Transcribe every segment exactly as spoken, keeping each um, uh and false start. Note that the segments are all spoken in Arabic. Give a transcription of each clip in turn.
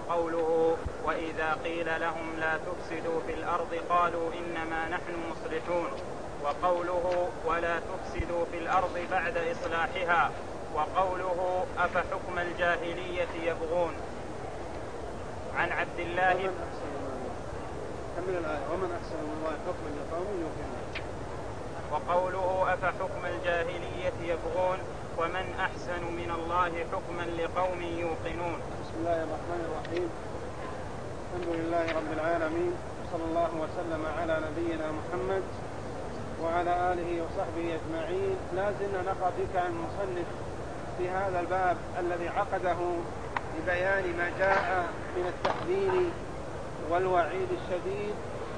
وقوله وإذا قيل لهم لا تفسدوا في الأرض قالوا إنما نحن مصلحون، وقوله ولا تفسدوا في الأرض بعد إصلاحها، وقوله أفحكم الجاهلية يبغون. عن عبد الله ومن أحسن من الله حكما لقوم يوقنون. وقوله أفحكم الجاهلية يبغون ومن أحسن من الله حكما لقوم يوقنون. بسم الله الرحمن الرحيم. الحمد لله رب العالمين، صلى الله وسلم على نبينا محمد وعلى آله وصحبه أجمعين. لا زلنا نقرأ في كلام المصنف في هذا الباب الذي عقده لبيان ما جاء من التحذير والوعيد الشديد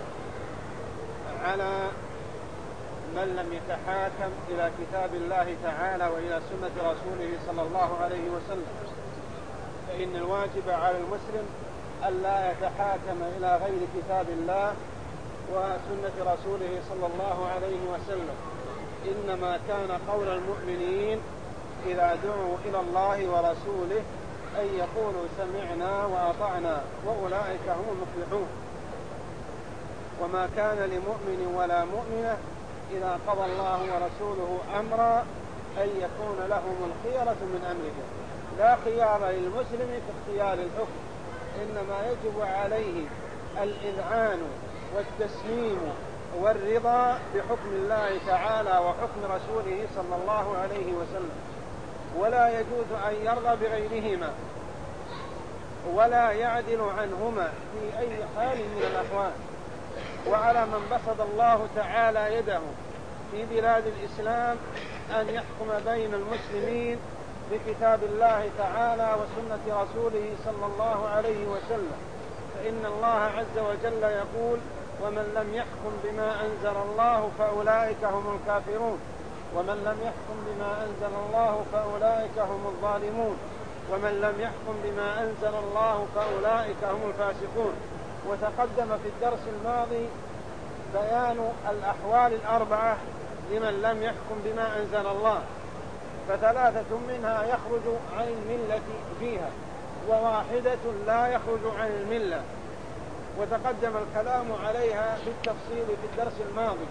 على من لم يتحاكم إلى كتاب الله تعالى وإلى سنة رسوله صلى الله عليه وسلم. فإن الواجب على المسلم ألا يتحاكم إلى غير كتاب الله وسنة رسوله صلى الله عليه وسلم. إنما كان قول المؤمنين إذا دعوا إلى الله ورسوله أن يقولوا سمعنا وأطعنا وأولئك هم المفلحون. وما كان لمؤمن ولا مؤمنة إذا قضى الله ورسوله أمرا أن يكون لهم الخيرة من أمرهم. لا خيار للمسلم في اختيار الحكم، إنما يجب عليه الإذعان والتسليم والرضا بحكم الله تعالى وحكم رسوله صلى الله عليه وسلم، ولا يجوز أن يرضى بغيرهما ولا يعدل عنهما في أي حال من الأحوال. وعلى من بسط الله تعالى يده في بلاد الإسلام أن يحكم بين المسلمين بكتاب الله تعالى وسنة رسوله صلى الله عليه وسلم. فإن الله عز وجل يقول ومن لم يحكم بما أنزل الله فأولئك هم الكافرون، ومن لم يحكم بما أنزل الله فأولئك هم الظالمون، ومن لم يحكم بما أنزل الله فأولئك هم الفاسقون. وتقدم في الدرس الماضي بيان الأحوال الأربعة لمن لم يحكم بما أنزل الله، فثلاثة منها يخرج عن الملة فيها، وواحدة لا يخرج عن الملة، وتقدم الكلام عليها بالتفصيل في الدرس الماضي.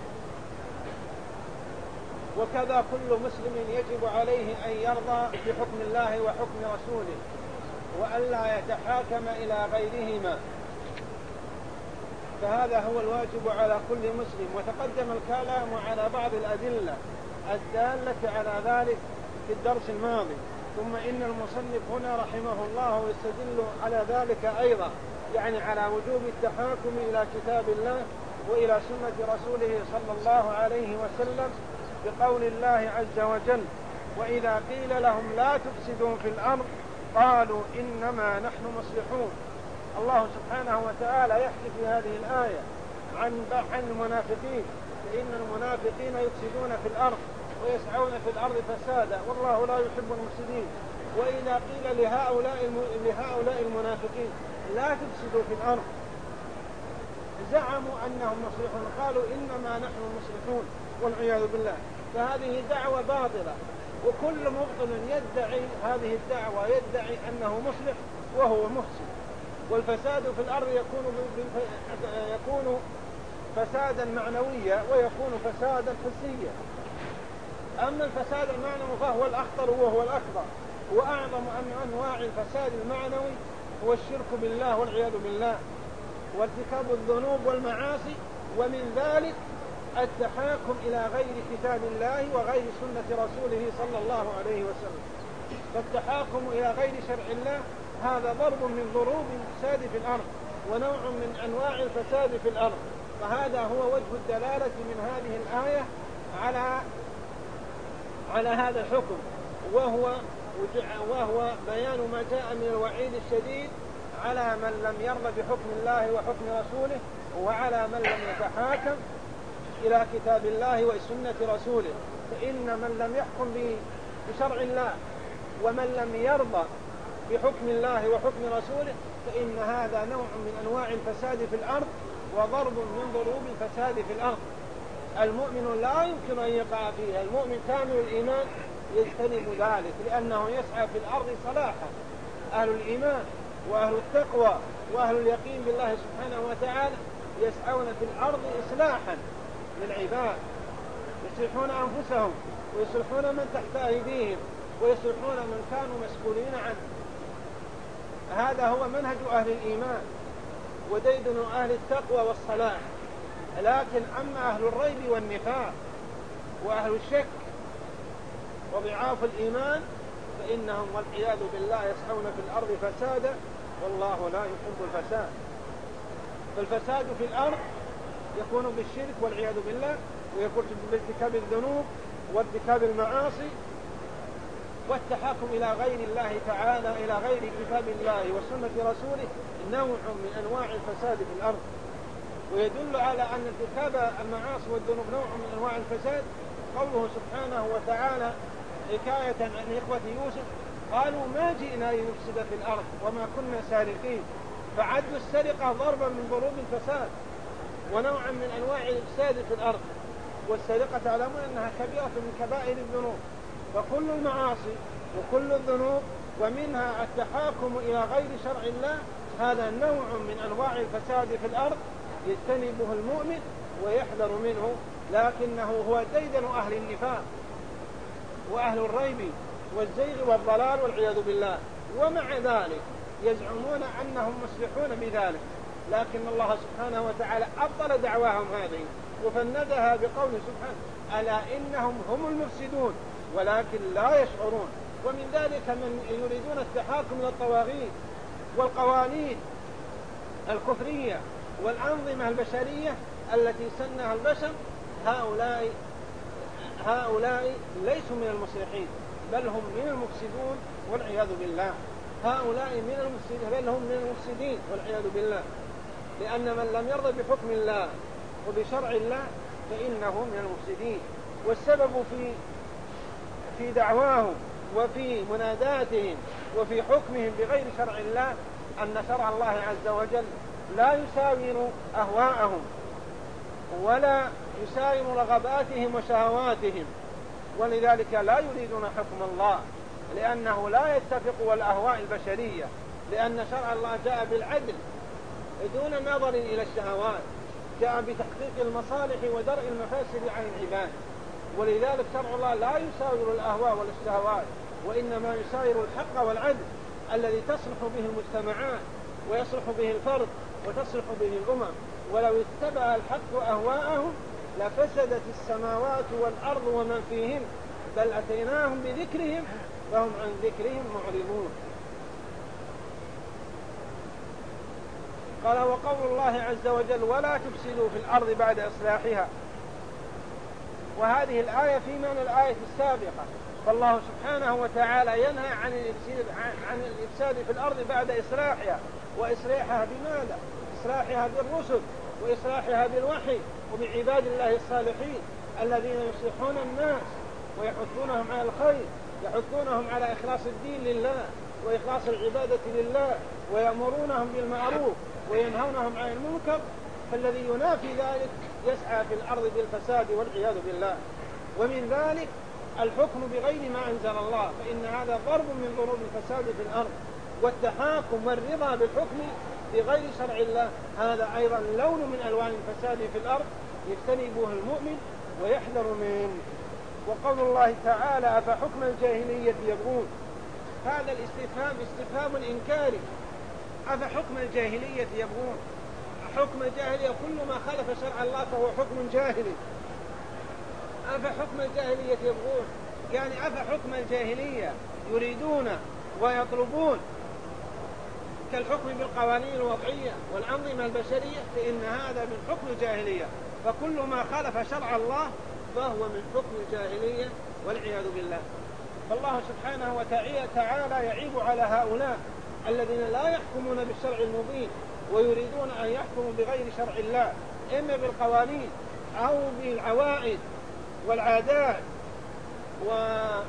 وكذا كل مسلم يجب عليه أن يرضى بحكم الله وحكم رسوله وألا يتحاكم إلى غيرهما، فهذا هو الواجب على كل مسلم. وتقدم الكلام على بعض الأدلة الدالة على ذلك في الدرس الماضي. ثم إن المصنف هنا رحمه الله يستدل على ذلك أيضا، يعني على وجوب التحاكم إلى كتاب الله وإلى سنة رسوله صلى الله عليه وسلم بقول الله عز وجل وإذا قيل لهم لا تفسدوا في الأرض قالوا إنما نحن مصلحون. الله سبحانه وتعالى يحكي في هذه الآية عن عن المنافقين، فإن المنافقين يفسدون في الأرض ويسعون في الأرض فسادا والله لا يحب المفسدين. وإذا قيل لهؤلاء لهؤلاء المنافقين لا تفسدوا في الأرض زعموا أنهم مصلحون، قالوا إنما نحن مصلحون والعياذ بالله. فهذه دعوة باطلة، وكل مبطل يدعي هذه الدعوة يدعي أنه مصلح وهو مفسد. والفساد في الأرض يكون يكون فسادا معنويا ويكون فسادا حسيا. أما الفساد المعنوي فهو الأخطر وهو الأكبر، وأعظم من أنواع الفساد المعنوي هو الشرك بالله والعياذ بالله وارتكاب الذنوب والمعاصي، ومن ذلك التحاكم إلى غير كتاب الله وغير سنة رسوله صلى الله عليه وسلم. فالتحاكم إلى غير شرع الله هذا ضرب من ضروب الفساد في الأرض ونوع من أنواع الفساد في الأرض. فهذا هو وجه الدلالة من هذه الآية على على هذا الحكم، وهو وهو بيان ما جاء من الوعيد الشديد على من لم يرضى بحكم الله وحكم رسوله، وعلى من لم يتحاكم إلى كتاب الله وسنة رسوله. فإن من لم يحكم بشرع الله ومن لم يرضى بحكم الله وحكم رسوله فإن هذا نوع من أنواع الفساد في الأرض وضرب من ضروب الفساد في الأرض. المؤمن لا يمكن أن يقع فيها، المؤمن كامل الإيمان يجتنب ذلك لأنه يسعى في الأرض صلاحا. أهل الإيمان وأهل التقوى وأهل اليقين بالله سبحانه وتعالى يسعون في الأرض إصلاحا للعباد، يصلحون أنفسهم ويصلحون من تحت أيديهم ويصلحون من كانوا مسؤولين عنه. هذا هو منهج أهل الإيمان وديدن أهل التقوى والصلاح. لكن أما أهل الريب والنفاق وأهل الشك وضعاف الإيمان فإنهم والعياذ بالله يسعون في الأرض فسادا والله لا يحب الفساد. فالفساد في الأرض يكون بالشرك والعياذ بالله، ويكون بارتكاب الذنوب وارتكاب المعاصي والتحاكم إلى غير الله تعالى، إلى غير كتاب الله وسنة رسوله، نوع من أنواع الفساد في الأرض. ويدل على أن ارتكاب المعاصي والذنوب نوع من أنواع الفساد قوله سبحانه وتعالى حكاية عن إخوة يوسف قالوا ما جئنا لنفسد في الأرض وما كنا سارقين، فعدوا السرقة ضربا من ضروب الفساد ونوعا من أنواع الإفساد في الأرض. والسرقة تعلمون أنها كبيرة من كبائر الذنوب، فكل المعاصي وكل الذنوب ومنها التحاكم إلى غير شرع الله هذا نوع من أنواع الفساد في الأرض يجتنبه المؤمن ويحذر منه، لكنه هو ديدن أهل النفاق وأهل الريب والزيغ والضلال والعياذ بالله. ومع ذلك يزعمون أنهم مصلحون بذلك، لكن الله سبحانه وتعالى أبطل دعواهم هذه وفندها بقوله سبحانه ألا إنهم هم المفسدون ولكن لا يشعرون. ومن ذلك من يريدون التحاكم إلى الطواغيت والقوانين الكفرية والأنظمة البشرية التي سنها البشر، هؤلاء هؤلاء ليسوا من المصلحين بل هم من المفسدون والعياذ بالله. هؤلاء من المفسدين بل هم من المفسدين والعياذ بالله، لأن من لم يرضى بحكم الله وبشرع الله فإنه من المفسدين. والسبب في في دعواهم وفي مناداتهم وفي حكمهم بغير شرع الله أن شرع الله عز وجل لا يساور أهواءهم ولا يساير رغباتهم وشهواتهم، ولذلك لا يريدون حكم الله لأنه لا يتفق الأهواء البشرية، لأن شرع الله جاء بالعدل دون نظر إلى الشهوات، جاء بتحقيق المصالح ودرء المفاسد عن العباد. ولذلك شرع الله لا يساير الأهواء ولا الشهوات، وإنما يساير الحق والعدل الذي تصلح به المجتمعات ويصلح به الفرد وتصلح به الأمم. ولو اتبع الحق أهواءهم لفسدت السماوات والأرض ومن فيهن بل أتيناهم بذكرهم فهم عن ذكرهم معرضون. قال وقول الله عز وجل ولا تفسدوا في الأرض بعد إصلاحها، وهذه الآية في معنى الآية السابقة. فالله سبحانه وتعالى ينهى عن الإفساد, عن الإفساد في الأرض بعد إصلاحها. وإصلاحها بماذا؟ إصلاحها بالرسل وإصلاحها بالوحي وبعباد الله الصالحين الذين يصلحون الناس ويحثونهم على الخير، يحثونهم على إخلاص الدين لله وإخلاص العبادة لله، ويأمرونهم بالمعروف وينهونهم عن المنكر. فالذي ينافي ذلك يسعى في الأرض بالفساد والعياذ بالله. ومن ذلك الحكم بغير ما أنزل الله، فإن هذا ضرب من ضروب الفساد في الأرض. والتحاكم والرضا بالحكم بغير شرع الله هذا أيضا لون من ألوان الفساد في الأرض يجتنبه المؤمن ويحذر منه. وقول الله تعالى أفحكم الجاهلية يبغون، هذا الاستفهام استفهام إنكاري. أفحكم الجاهلية يبغون، حكم الجاهلية كل ما خالف شرع الله فهو حكم جاهلي. أفحكم الجاهلية يبغون يعني أفحكم الجاهلية يريدون ويطلبون كالحكم بالقوانين الوضعية والأنظمة البشرية، فإن هذا من حكم الجاهلية. فكل ما خالف شرع الله فهو من حكم الجاهلية والعياذ بالله. فالله سبحانه وتعالى يعيب على هؤلاء الذين لا يحكمون بالشرع المبين ويريدون أن يحكموا بغير شرع الله، إما بالقوانين أو بالعوائد والعادات وما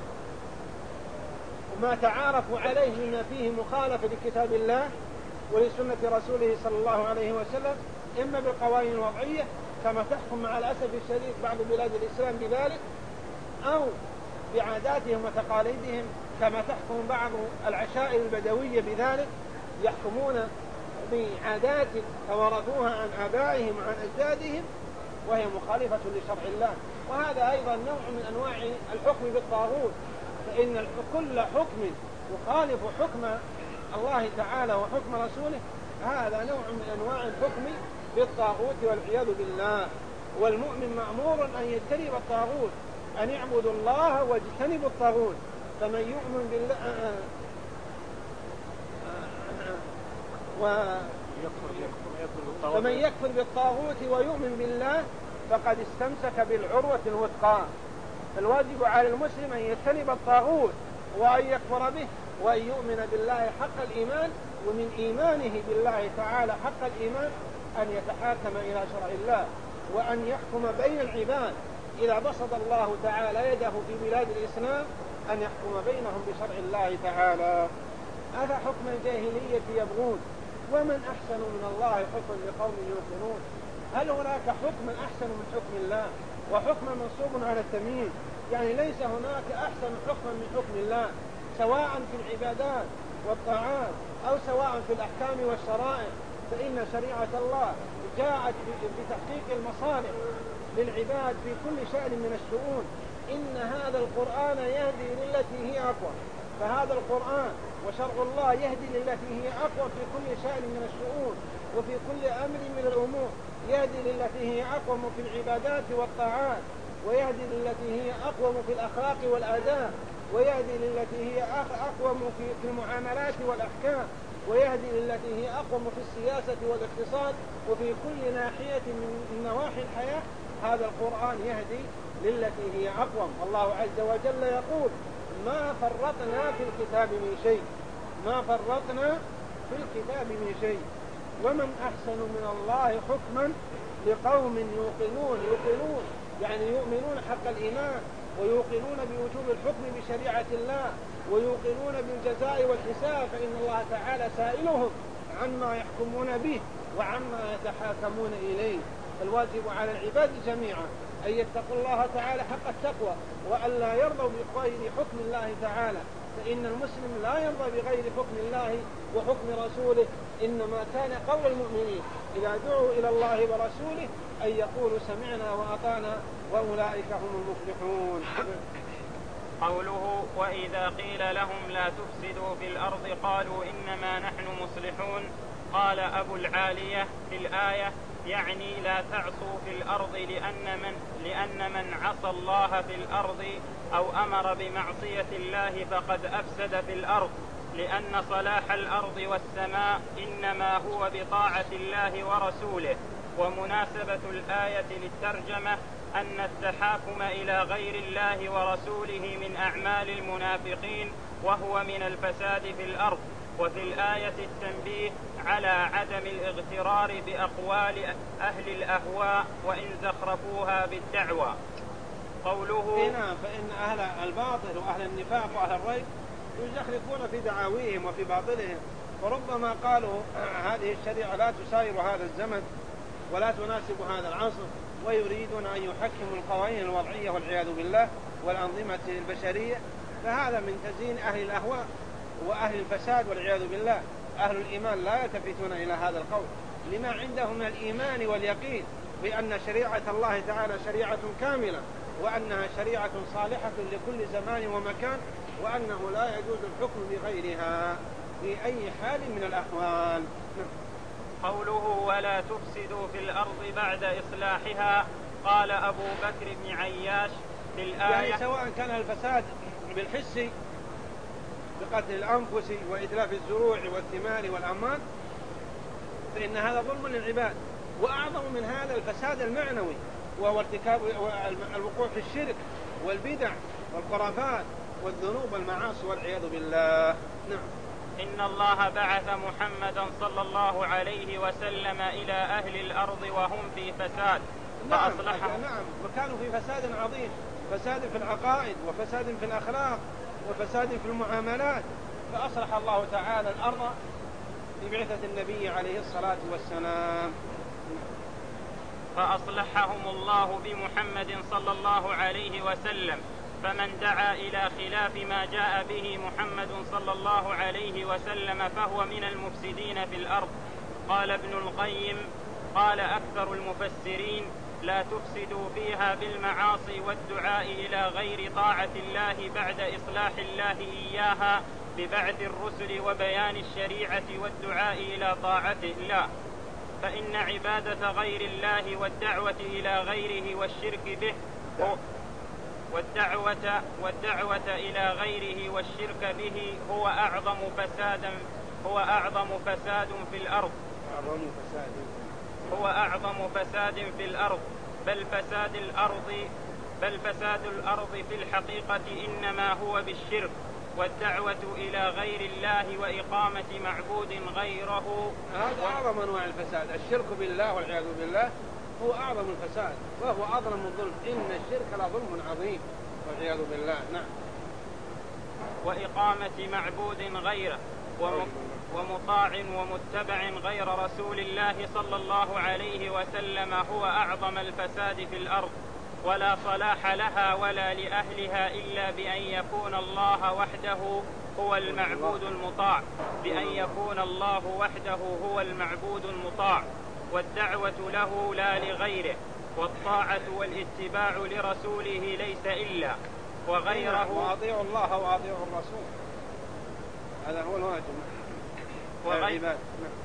تعارفوا عليه مما فيه مخالفة لكتاب الله ولسنة رسوله صلى الله عليه وسلم، إما بالقوانين الوضعية كما تحكم مع الأسف الشديد بعض بلاد الإسلام بذلك، أو بعاداتهم وتقاليدهم كما تحكم بعض العشائر البدوية بذلك. يحكمون بعادات توارثوها عن آبائهم وعن أجدادهم وهي مخالفة لشرع الله. وهذا أيضا نوع من أنواع الحكم بالطاغوت، فإن كل حكم يخالف حكم الله تعالى وحكم رسوله هذا نوع من أنواع الحكم بالطاغوت والعياذ بالله. والمؤمن مأمور أن يجتنب الطاغوت، أن يعبدوا الله واجتنبوا الطاغوت. فمن يؤمن بالله و... فمن يكفر بالطاغوت ويؤمن بالله فقد استمسك بالعروة الوثقى. فالواجب على المسلم أن يجتنب الطاغوت وأن يكفر به وأن يؤمن بالله حق الإيمان، ومن إيمانه بالله تعالى حق الإيمان أن يتحاكم إلى شرع الله وأن يحكم بين العباد إذا بسط الله تعالى يده في بلاد الإسلام أن يحكم بينهم بشرع الله تعالى. هذا حكم الجاهلية يبغون، ومن أحسن من الله حكما لقوم يوقنون. هل هناك حكم أحسن من حكم الله؟ وحكم منصوب على التمييز، يعني ليس هناك أحسن حكما من حكم الله سواء في العبادات والطاعات أو سواء في الأحكام والشرائع، فإن شريعة الله جاءت بتحقيق المصالح للعباد في كل شأن من الشؤون. إن هذا القرآن يهدي للتي هي أقوى، فهذا القرآن وشرع الله يهدي للتي هي أقوى في كل شأن من الشؤون وفي كل أمر من الأمور، يهدي للتي هي أقوم في العبادات والطاعات، ويهدي للتي هي أقوم في الأخلاق والآداب، ويهدي للتي هي أقوم في المعاملات والأحكام، ويهدي للتي هي أقوم في السياسة والاقتصاد وفي كل ناحية من نواحي الحياة. هذا القرآن يهدي للتي هي أقوم. الله عز وجل يقول ما فرطنا في الكتاب من شيء، ما فرطنا في الكتاب من شيء. ومن أحسن من الله حكما لقوم يوقنون. يوقنون يعني يؤمنون حق الإيمان ويوقنون بوجوب الحكم بشريعة الله ويوقنون بالجزاء والحساب، فإن الله تعالى سائلهم عما يحكمون به وعما يتحاكمون إليه. فالواجب على العباد جميعا أن يتقوا الله تعالى حق التقوى وأن لا يرضوا بغير حكم الله تعالى، فإن المسلم لا يرضى بغير حكم الله وحكم رسوله. إنما كان قول المؤمنين إذا دعوا إلى الله ورسوله أن يقولوا سمعنا وأطعنا وأولئك هم المفلحون. قوله وإذا قيل لهم لا تفسدوا في الأرض قالوا إنما نحن مصلحون. قال أبو العالية في الآية يعني لا تعصوا في الأرض لأن من, لأن من عصى الله في الأرض أو أمر بمعصية الله فقد أفسد في الأرض، لأن صلاح الأرض والسماء إنما هو بطاعة الله ورسوله. ومناسبة الآية للترجمة أن التحاكم إلى غير الله ورسوله من أعمال المنافقين وهو من الفساد في الأرض. وفي الآية التنبيه على عدم الاغترار بأقوال أهل الأهواء وإن زخرفوها بالدعوى. قوله هنا فإن أهل الباطل وأهل النفاق وأهل الريب يزخرفون في دعاويهم وفي باطلهم، فربما قالوا هذه الشريعة لا تساير هذا الزمن ولا تناسب هذا العصر، ويريدون أن يحكموا القوانين الوضعية والعياذ بالله والأنظمة البشرية. فهذا من تزيين أهل الأهواء وأهل الفساد والعياذ بالله. أهل الإيمان لا يلتفتون إلى هذا القول لما عندهم من الإيمان واليقين بأن شريعة الله تعالى شريعة كاملة وأنها شريعة صالحة لكل زمان ومكان، وأنه لا يجوز الحكم بغيرها في أي حال من الأحوال. قوله ولا تفسدوا في الأرض بعد إصلاحها. قال أبو بكر بن عياش في الآية يعني سواء كان الفساد بالحس بقتل الأنفس وإتلاف الزروع والثمار والأموال فإن هذا ظلم للعباد، وأعظم من هذا الفساد المعنوي وهو ارتكاب الوقوع في الشرك والبدع والخرافات والذنوب والمعاصي والعياذ بالله. نعم. إن الله بعث محمدا صلى الله عليه وسلم إلى أهل الأرض وهم في فساد فأصلحهم. نعم، وكانوا في فساد عظيم، فساد في العقائد وفساد في الأخلاق وفساد في المعاملات، فأصلح الله تعالى الأرض ببعثة النبي عليه الصلاة والسلام. فأصلحهم الله بمحمد صلى الله عليه وسلم فمن دعا إلى خلاف ما جاء به محمد صلى الله عليه وسلم فهو من المفسدين في الأرض. قال ابن القيم: قال أكثر المفسرين: لا تفسدوا فيها بالمعاصي والدعاء إلى غير طاعة الله بعد إصلاح الله إياها ببعث الرسل وبيان الشريعة والدعاء إلى طاعة الله، فإن عبادة غير الله والدعوة إلى غيره والشرك به والدعوة, والدعوة إلى غيره والشرك به هو أعظم فسادا هو أعظم فساد في الأرض أعظم فساد هو أعظم فساد في الأرض بل فساد الأرض بل فساد الأرض في الحقيقة إنما هو بالشرك والدعوة إلى غير الله وإقامة معبود غيره. هذا أعظم أنواع الفساد، الشرك بالله والعياذ بالله هو أعظم الفساد وهو أظلم الظلم، إن الشرك لظلم عظيم والعياذ بالله. نعم. وإقامة معبود غيره ومطاع ومتبع غير رسول الله صلى الله عليه وسلم هو أعظم الفساد في الأرض، ولا صلاح لها ولا لأهلها إلا بأن يكون الله وحده هو المعبود المطاع بأن يكون الله وحده هو المعبود المطاع والدعوة له لا لغيره، والطاعة والاتباع لرسوله ليس إلا وغيره. وأطيعوا الله وأطيعوا الرسول، هذا هو الواجب. وغيره,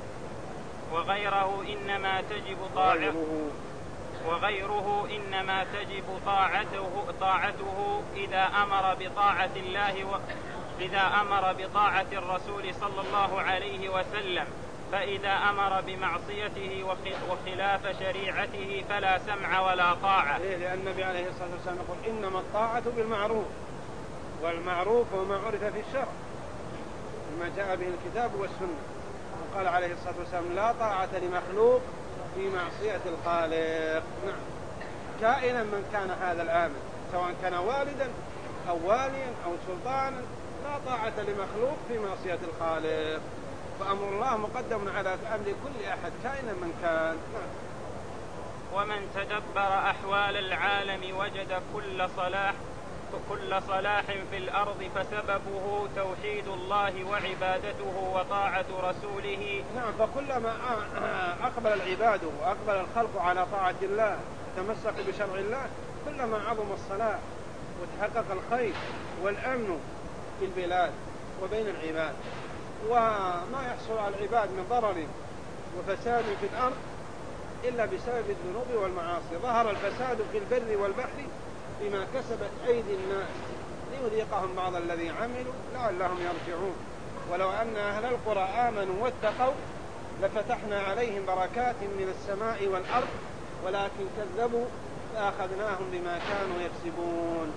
وغيره إنما تجب طاعته وغيره إنما تجب طاعته طاعته إذا أمر بطاعة الله و إذا أمر بطاعة الرسول صلى الله عليه وسلم، فإذا أمر بمعصيته وخلاف شريعته فلا سمع ولا طاعة. لأن النبي عليه الصلاة والسلام يقول: إنما الطاعة بالمعروف، والمعروف هو ما عرف في الشرع ما جاء به الكتاب والسنة. وقال عليه الصلاة والسلام: لا طاعة لمخلوق في معصية الخالق. نعم. كائنا من كان هذا الآمر، سواء كان والدا أو واليا أو سلطانا، لا طاعة لمخلوق في معصية الخالق، فأمر الله مقدم على أمر كل أحد كائنا من كان. نعم. ومن تدبر أحوال العالم وجد كل صلاح كل صلاح في الأرض فسببه توحيد الله وعبادته وطاعة رسوله. نعم. فكلما أقبل العباد وأقبل الخلق على طاعة الله تمسكوا بشرع الله كلما عظم الصلاح وتحقق الخير والأمن في البلاد وبين العباد. وما يحصل على العباد من ضرر وفساد في الأرض إلا بسبب الذنوب والمعاصي. ظهر الفساد في البر والبحر بما كسبت أيدي الناس ليذيقهم بعض الذي عملوا لعلهم يرجعون. ولو أن أهل القرى آمنوا واتقوا لفتحنا عليهم بركات من السماء والأرض ولكن كذبوا فأخذناهم بما كانوا يكسبون.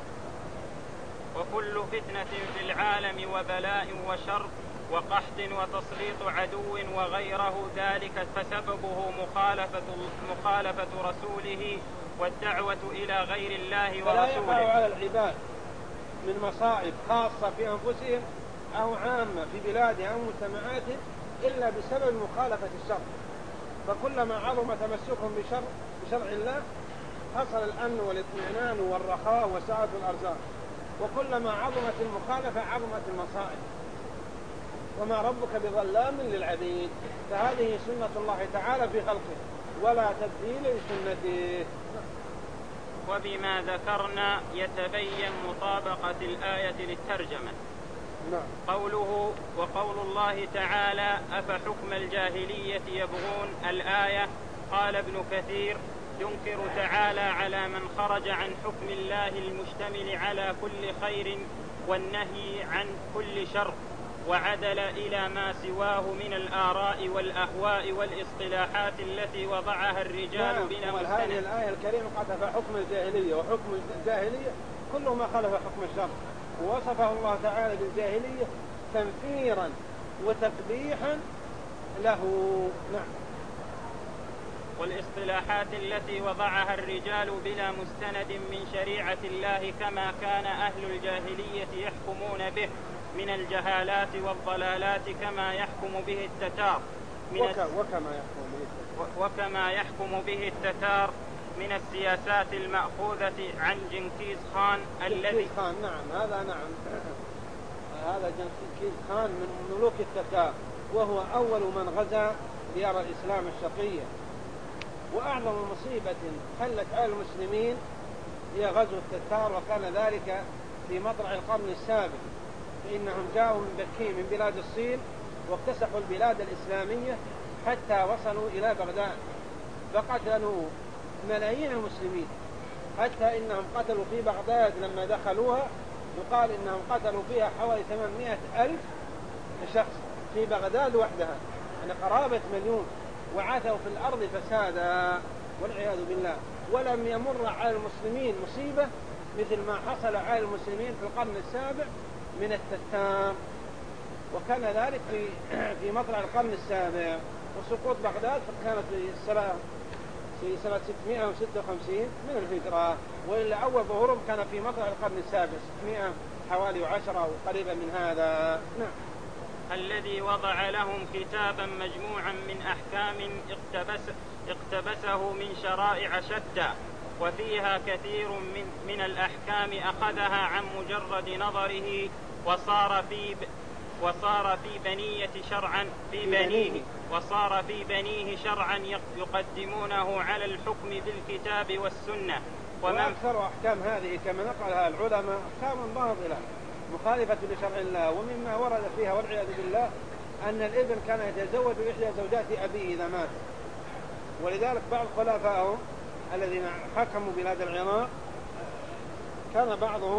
وكل فتنة في العالم وبلاء وشر وقحط وتسليط عدو وغيره ذلك فسببه مخالفة, مخالفة رسوله والدعوة إلى غير الله ورسوله. فلا يقع على العباد من مصائب خاصة في أنفسهم أو عامة في بلادهم أو مجتمعاتهم إلا بسبب مخالفة الشر. فكلما عظم تمسكهم بشر بشرع الله حصل الأمن والاطمئنان والرخاء وسعة الأرزاق، وكلما عظمت المخالفة عظمت المصائب. وما ربك بظلام للعبيد، فهذه سنة الله تعالى في خلقه ولا تبديل لسنته. وبما ذكرنا يتبين مطابقة الآية للترجمة. نعم. قوله وقول الله تعالى أفحكم الجاهلية يبغون الآية. قال ابن كثير ينكر تعالى على من خرج عن حكم الله المشتمل على كل خير والنهي عن كل شر وعدل إلى ما سواه من الآراء والأهواء والاصطلاحات التي وضعها الرجال بلا مستند. هذه الآية الكريمة قالت فحكم الجاهلية، وحكم الجاهلية كل ما خالف حكم الشرع، ووصفه الله تعالى بالجاهلية تنفيرا وتقبيحا له. نعم. والاصطلاحات التي وضعها الرجال بلا مستند من شريعة الله كما كان أهل الجاهلية يحكمون به من الجهالات والضلالات كما يحكم به التتار من وك وكما يحكم به وكما يحكم به التتار من السياسات المأخوذة عن جنكيز خان الذي جنكيز خان نعم هذا نعم هذا جنكيز خان من ملوك التتار، وهو أول من غزا ديار الإسلام الشرقية. وأعظم مصيبة حلت على المسلمين هي غزو التتار، وكان ذلك في مطلع القرن السابع، فإنهم جاءوا من بكين من بلاد الصين واكتسحوا البلاد الإسلامية حتى وصلوا إلى بغداد، فقتلوا ملايين المسلمين، حتى إنهم قتلوا في بغداد لما دخلوها يقال إنهم قتلوا فيها حوالي ثمانمائة ألف شخص في بغداد وحدها، يعني قرابة مليون، وعثوا في الأرض فسادا والعياذ بالله. ولم يمر على المسلمين مصيبة مثل ما حصل على المسلمين في القرن السابع من التتار، وكان ذلك في في مطلع القرن السابع. وسقوط بغداد كانت في السنة في سنة ستمائة وستة وخمسين من الهجرة، وإلا أول ظهورهم كان في مطلع القرن السابع ستمائة حوالي عشرة أو قريبا من هذا. نعم. الذي وضع لهم كتابا مجموعا من أحكام اقتبس اقتبسه من شرائع شتى، وفيها كثير من, من الأحكام أخذها عن مجرد نظره، وصار في وصار في بنية شرعا في بنيه وصار في بنيه شرعا يقدمونه على الحكم بالكتاب والسنة. وأكثر أحكام هذه كما نقلها العلماء أحكام باطلة مخالفة لشرع الله. ومما ورد فيها والعياذ بالله أن الابن كان يتزوج إحدى زوجات أبيه إذا مات، ولذلك بعض خلفائهم الذين حكموا بلاد العراق كان بعضهم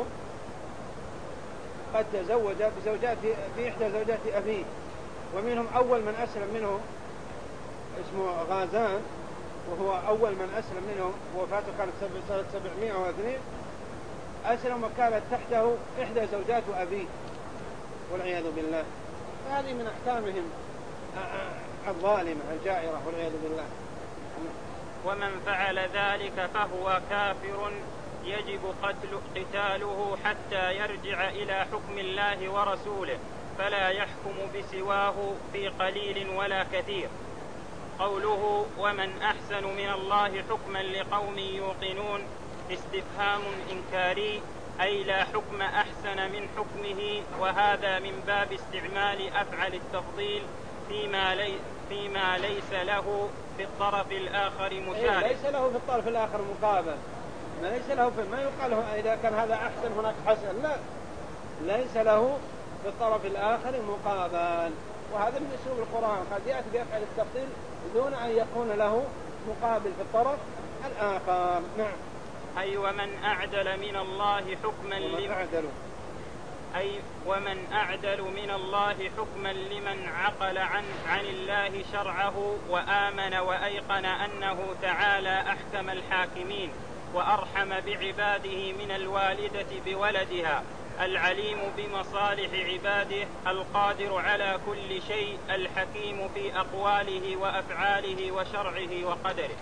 قد تزوج بزوجات بإحدى زوجات أبيه، ومنهم أول من أسلم منهم اسمه غازان، وهو أول من أسلم منهم، وفاته كانت سنة سبعمائة واثنين، أسلم وكانت تحته إحدى زوجات أبيه والعياذ بالله. هذه من أحكامهم الظالمة الجائرة والعياذ بالله. ومن فعل ذلك فهو كافر يجب قتل قتاله حتى يرجع إلى حكم الله ورسوله، فلا يحكم بسواه في قليل ولا كثير. قوله ومن أحسن من الله حكما لقوم يوقنون استفهام إنكاري، أي لا حكم أحسن من حكمه، وهذا من باب استعمال أفعل التفضيل فيما, لي فيما ليس له في الطرف الآخر مشارك. ليس له في الطرف الآخر مقابل، ما ليس له في ما يقال إذا كان هذا أحسن هناك حسن، لا، ليس له في الطرف الآخر مقابل. وهذا من أسلوب القرآن، قد يأتي بأفعل التفضيل دون أن يكون له مقابل في الطرف الآخر. نعم. أي ومن أعدل من الله حكما لمن أي ومن أعدل من الله حكما لمن عقل عن عن الله شرعه وآمن وأيقن أنه تعالى أحكم الحاكمين وأرحم بعباده من الوالدة بولدها، العليم بمصالح عباده، القادر على كل شيء، الحكيم في أقواله وأفعاله وشرعه وقدره.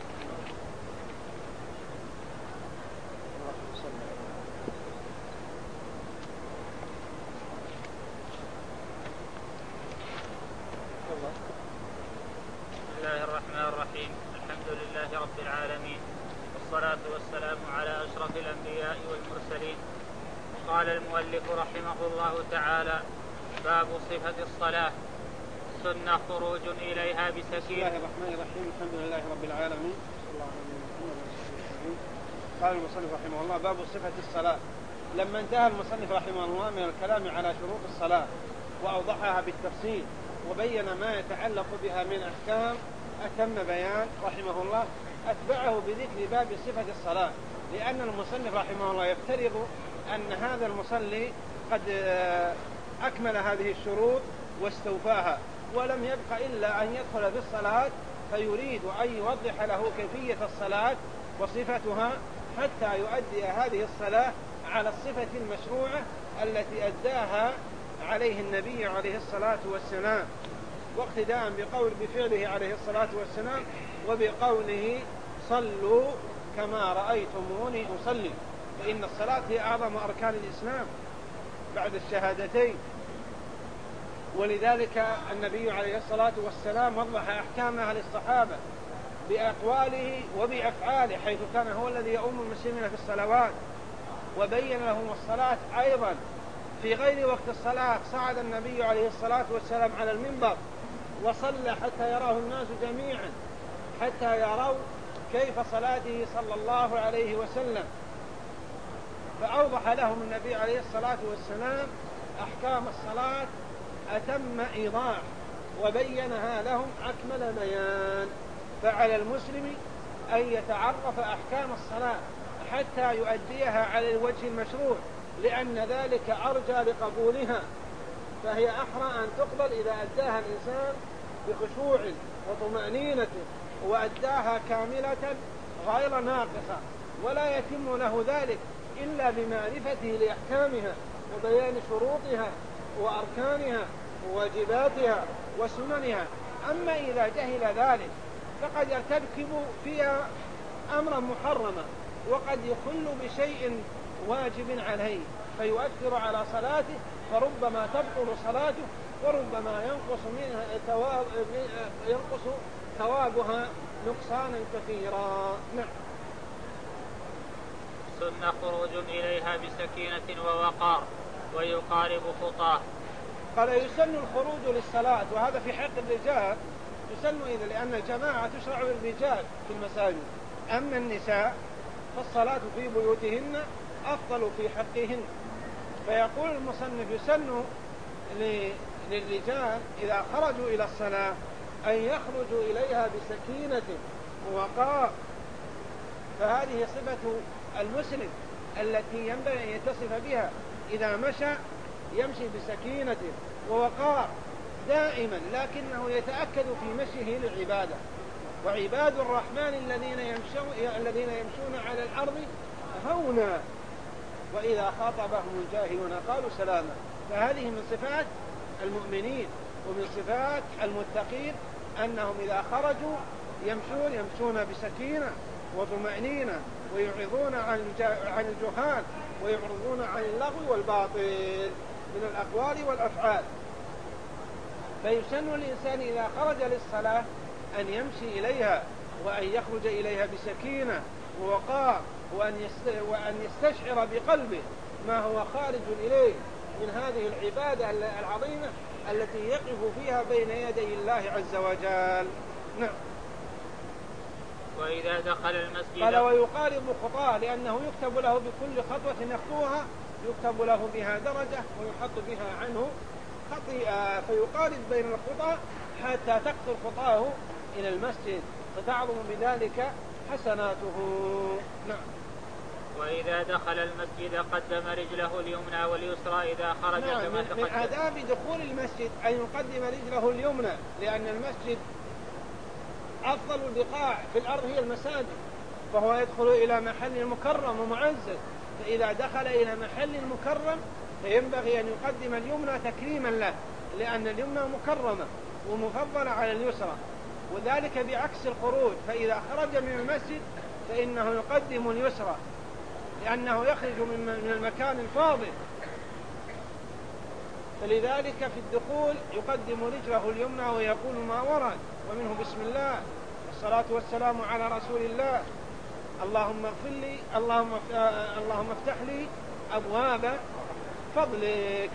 بسم الله الرحمن الرحيم. الحمد لله رب العالمين، والصلاة والسلام على أشرف الأنبياء والمرسلين. قال المؤلف رحمه الله تعالى: باب صفة الصلاة، سنة خروج إليها بسكين. بسم الله الرحمن الرحيم. الحمد لله رب العالمين، صلى الله عليه وسلم. قال المصنف رحمه الله: باب صفة الصلاة. لما انتهى المصنف رحمه الله من الكلام على شروط الصلاة وأوضحها بالتفصيل وبين ما يتعلق بها من أحكام أتم بيان رحمه الله، أتبعه بذكر باب صفة الصلاة، لأن المصنف رحمه الله يفترض أن هذا المصلي قد أكمل هذه الشروط واستوفاها، ولم يبق إلا أن يدخل في الصلاة، فيريد أن يوضح له كيفية الصلاة وصفتها حتى يؤدي هذه الصلاة على الصفة المشروعة التي أداها عليه النبي عليه الصلاة والسلام، واقتداء بقول بفعله عليه الصلاة والسلام وبقوله صلوا كما رأيتموني أصلي، فإن الصلاة هي أعظم أركان الإسلام بعد الشهادتين. ولذلك النبي عليه الصلاة والسلام وضح أحكامها للصحابة بأقواله وبأفعاله، حيث كان هو الذي يؤم المسلمين في الصلوات وبين لهم الصلاة. أيضا في غير وقت الصلاة صعد النبي عليه الصلاة والسلام على المنبر وصلى حتى يراه الناس جميعا، حتى يروا كيف صلاته صلى الله عليه وسلم، فأوضح لهم النبي عليه الصلاة والسلام أحكام الصلاة أتم إيضاح، وبينها لهم أكمل بيان. فعلى المسلم أن يتعرف أحكام الصلاة حتى يؤديها على الوجه المشروع، لأن ذلك أرجى لقبولها، فهي أحرى أن تقبل إذا أداها الإنسان بخشوع وطمأنينة وأداها كاملة غير ناقصة، ولا يتم له ذلك إلا بمعرفته لأحكامها وبيان شروطها وأركانها وواجباتها وسننها. أما إذا جهل ذلك فقد يرتكب فيها أمرا محرما، وقد يخل بشيء واجب عليه فيؤثر على صلاته، فربما تبطل صلاته وربما ينقص منها ثواب ينقص ثوابها نقصانا كثيرا. نعم. سن خروج إليها بسكينة ووقار ويقارب خطاه. قال يسن الخروج للصلاة، وهذا في حق الرجال يسن إذا، لأن الجماعة تشرع للرجال في المساجد، أما النساء فالصلاة في بيوتهن أفضل في حقهن. فيقول المصنف يسن للرجال إذا خرجوا إلى الصلاة أن يخرجوا إليها بسكينة ووقار، فهذه صفة المسلم التي ينبغي أن يتصف بها، إذا مشى يمشي بسكينة ووقار دائما، لكنه يتأكد في مشيه للعبادة. وعباد الرحمن الذين يمشون, الذين يمشون على الأرض هونا وإذا خاطبهم الجاهلون قالوا سلاما. فهذه من صفات المؤمنين ومن صفات المتقين أنهم إذا خرجوا يمشون يمشون بسكينة وطمأنينة، ويعرضون عن الجهال ويعرضون عن اللغو والباطل من الأقوال والأفعال. فيسن الإنسان إذا خرج للصلاة أن يمشي إليها وأن يخرج إليها بسكينة ووقار، وأن يستشعر بقلبه ما هو خارج إليه من هذه العبادة العظيمة التي يقف فيها بين يدي الله عز وجل. نعم. وإذا دخل المسجد قال ويقارب خطاه، لأنه يكتب له بكل خطوة يخطوها يكتب له بها درجة ويحط بها عنه خطيئة، فيقارب بين الخطى حتى تكثر خطاه إلى المسجد فتعظم بذلك حسناته. نعم. وإذا دخل المسجد قدم رجله اليمنى واليسرى إذا خرج. نعم. كما من, من آداب دخول المسجد أن يقدم رجله اليمنى، لأن المسجد أفضل البقاع في الأرض هي المساجد، فهو يدخل إلى محل مكرم ومعزز، فإذا دخل إلى محل مكرم فينبغي أن يقدم اليمنى تكريما له، لأن اليمنى مكرمة ومفضلة على اليسرى، وذلك بعكس الخروج، فإذا خرج من المسجد فإنه يقدم اليسرى لأنه يخرج من المكان الفاضل، فلذلك في الدخول يقدم رجله اليمنى ويقول ما ورد، ومنه بسم الله والصلاة والسلام على رسول الله، اللهم اغفر لي اللهم اللهم افتح لي أبواب فضلك.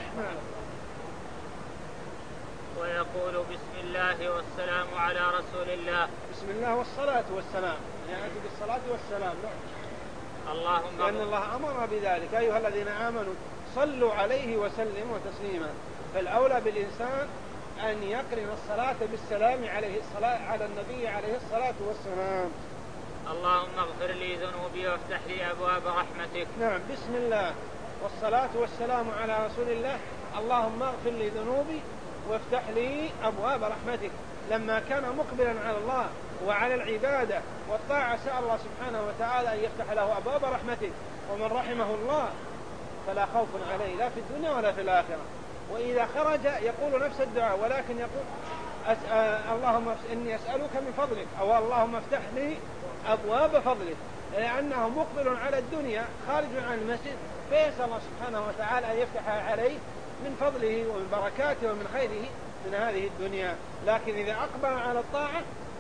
ويقول بسم الله والسلام على رسول الله. بسم الله والصلاة والسلام، يعني بالصلاة والسلام. اللهم لأن الله أمر بذلك، أيها الذين آمنوا صلوا عليه وسلموا تسليما. فالأولى بالإنسان أن يقرن الصلاة بالسلام عليه الصلاة على النبي عليه الصلاة والسلام. اللهم اغفر لي ذنوبي وافتح لي أبواب رحمتك. نعم. بسم الله والصلاة والسلام على رسول الله، اللهم اغفر لي ذنوبي وافتح لي أبواب رحمتك. لما كان مقبلا على الله وعلى العبادة والطاعة سأل الله سبحانه وتعالى أن يفتح له أبواب رحمته، ومن رحمه الله فلا خوف عليه لا في الدنيا ولا في الآخرة. وإذا خرج يقول نفس الدعاء، ولكن يقول أسأل اللهم إني أسألك من فضلك، أو اللهم افتح لي أبواب فضلك، لأنه مقبل على الدنيا خارج عن المسجد، فيسأل الله سبحانه وتعالى أن يفتح عليه من فضله ومن بركاته ومن خيره من هذه الدنيا. لكن إذا أقبل على الطاعة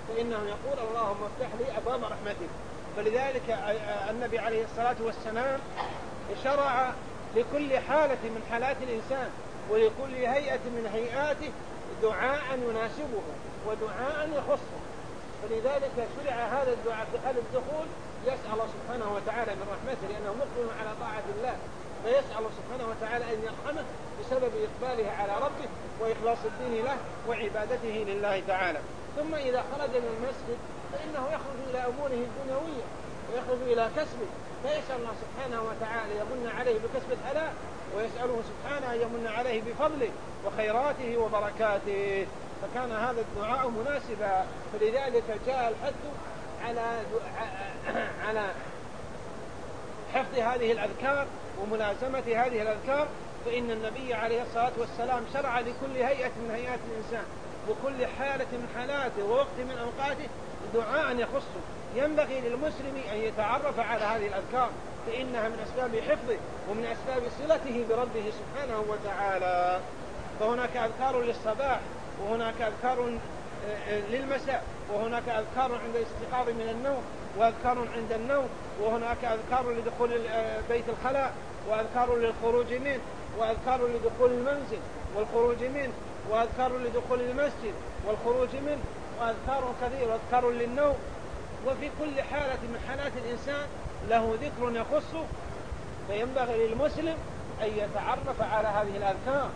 فإنه يقول اللهم افتح لي أبواب رحمتك. فلذلك النبي عليه الصلاة والسلام شرع لكل حالة من حالات الإنسان ولكل هيئة من هيئاته دعاء يناسبه ودعاء يخصه. فلذلك شرع هذا الدعاء في حال الدخول، يسأل الله سبحانه وتعالى من رحمته لأنه مقبل على طاعة الله، فيسأل الله سبحانه وتعالى أن يرحمه بسبب إقباله على ربه وإخلاص الدين له وعبادته لله تعالى. ثم إذا خرج من المسجد فإنه يخرج إلى أموره الدنيوية ويخرج إلى كسبه، فيسأل الله سبحانه وتعالى يمن عليه بكسب الحلال، ويسأله سبحانه أن يمن عليه بفضله وخيراته وبركاته. فكان هذا الدعاء مناسبا. فلذلك جاء الحث على على حفظ هذه الأذكار وملازمة هذه الأذكار، فإن النبي عليه الصلاة والسلام شرع لكل هيئة من هيئات الإنسان وكل حالة من حالاته ووقت من أوقاته دعاء يخصه. ينبغي للمسلم أن يتعرف على هذه الأذكار، فإنها من أسباب حفظه ومن أسباب صلته بربه سبحانه وتعالى. فهناك أذكار للصباح، وهناك أذكار للمساء، وهناك أذكار عند الاستيقاظ من النوم، وأذكار عند النوم، وهناك أذكار لدخول بيت الخلاء، وأذكار للخروج منه، وأذكار لدخول المنزل والخروج منه، وأذكار لدخول المسجد والخروج منه، وأذكار كثيرة، وأذكار للنوم. وفي كل حالة من حالات الإنسان له ذكر يخصه، فينبغي للمسلم أن يتعرف على هذه الأذكار.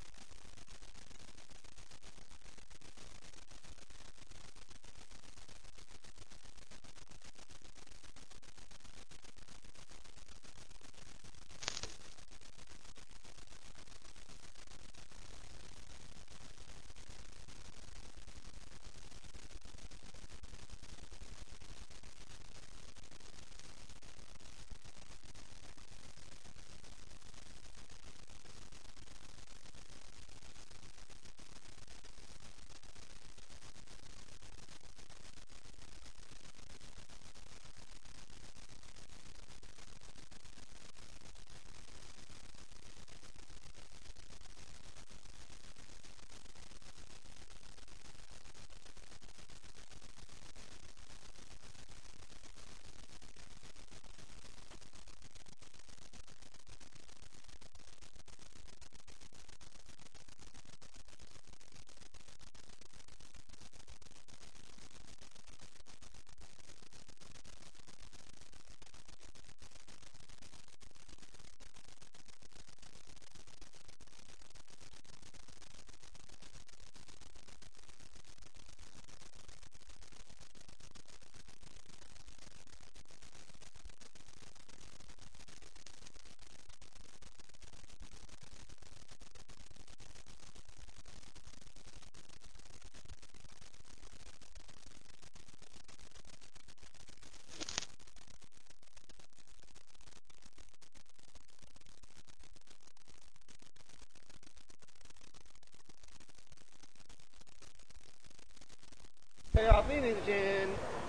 شياطين الجن.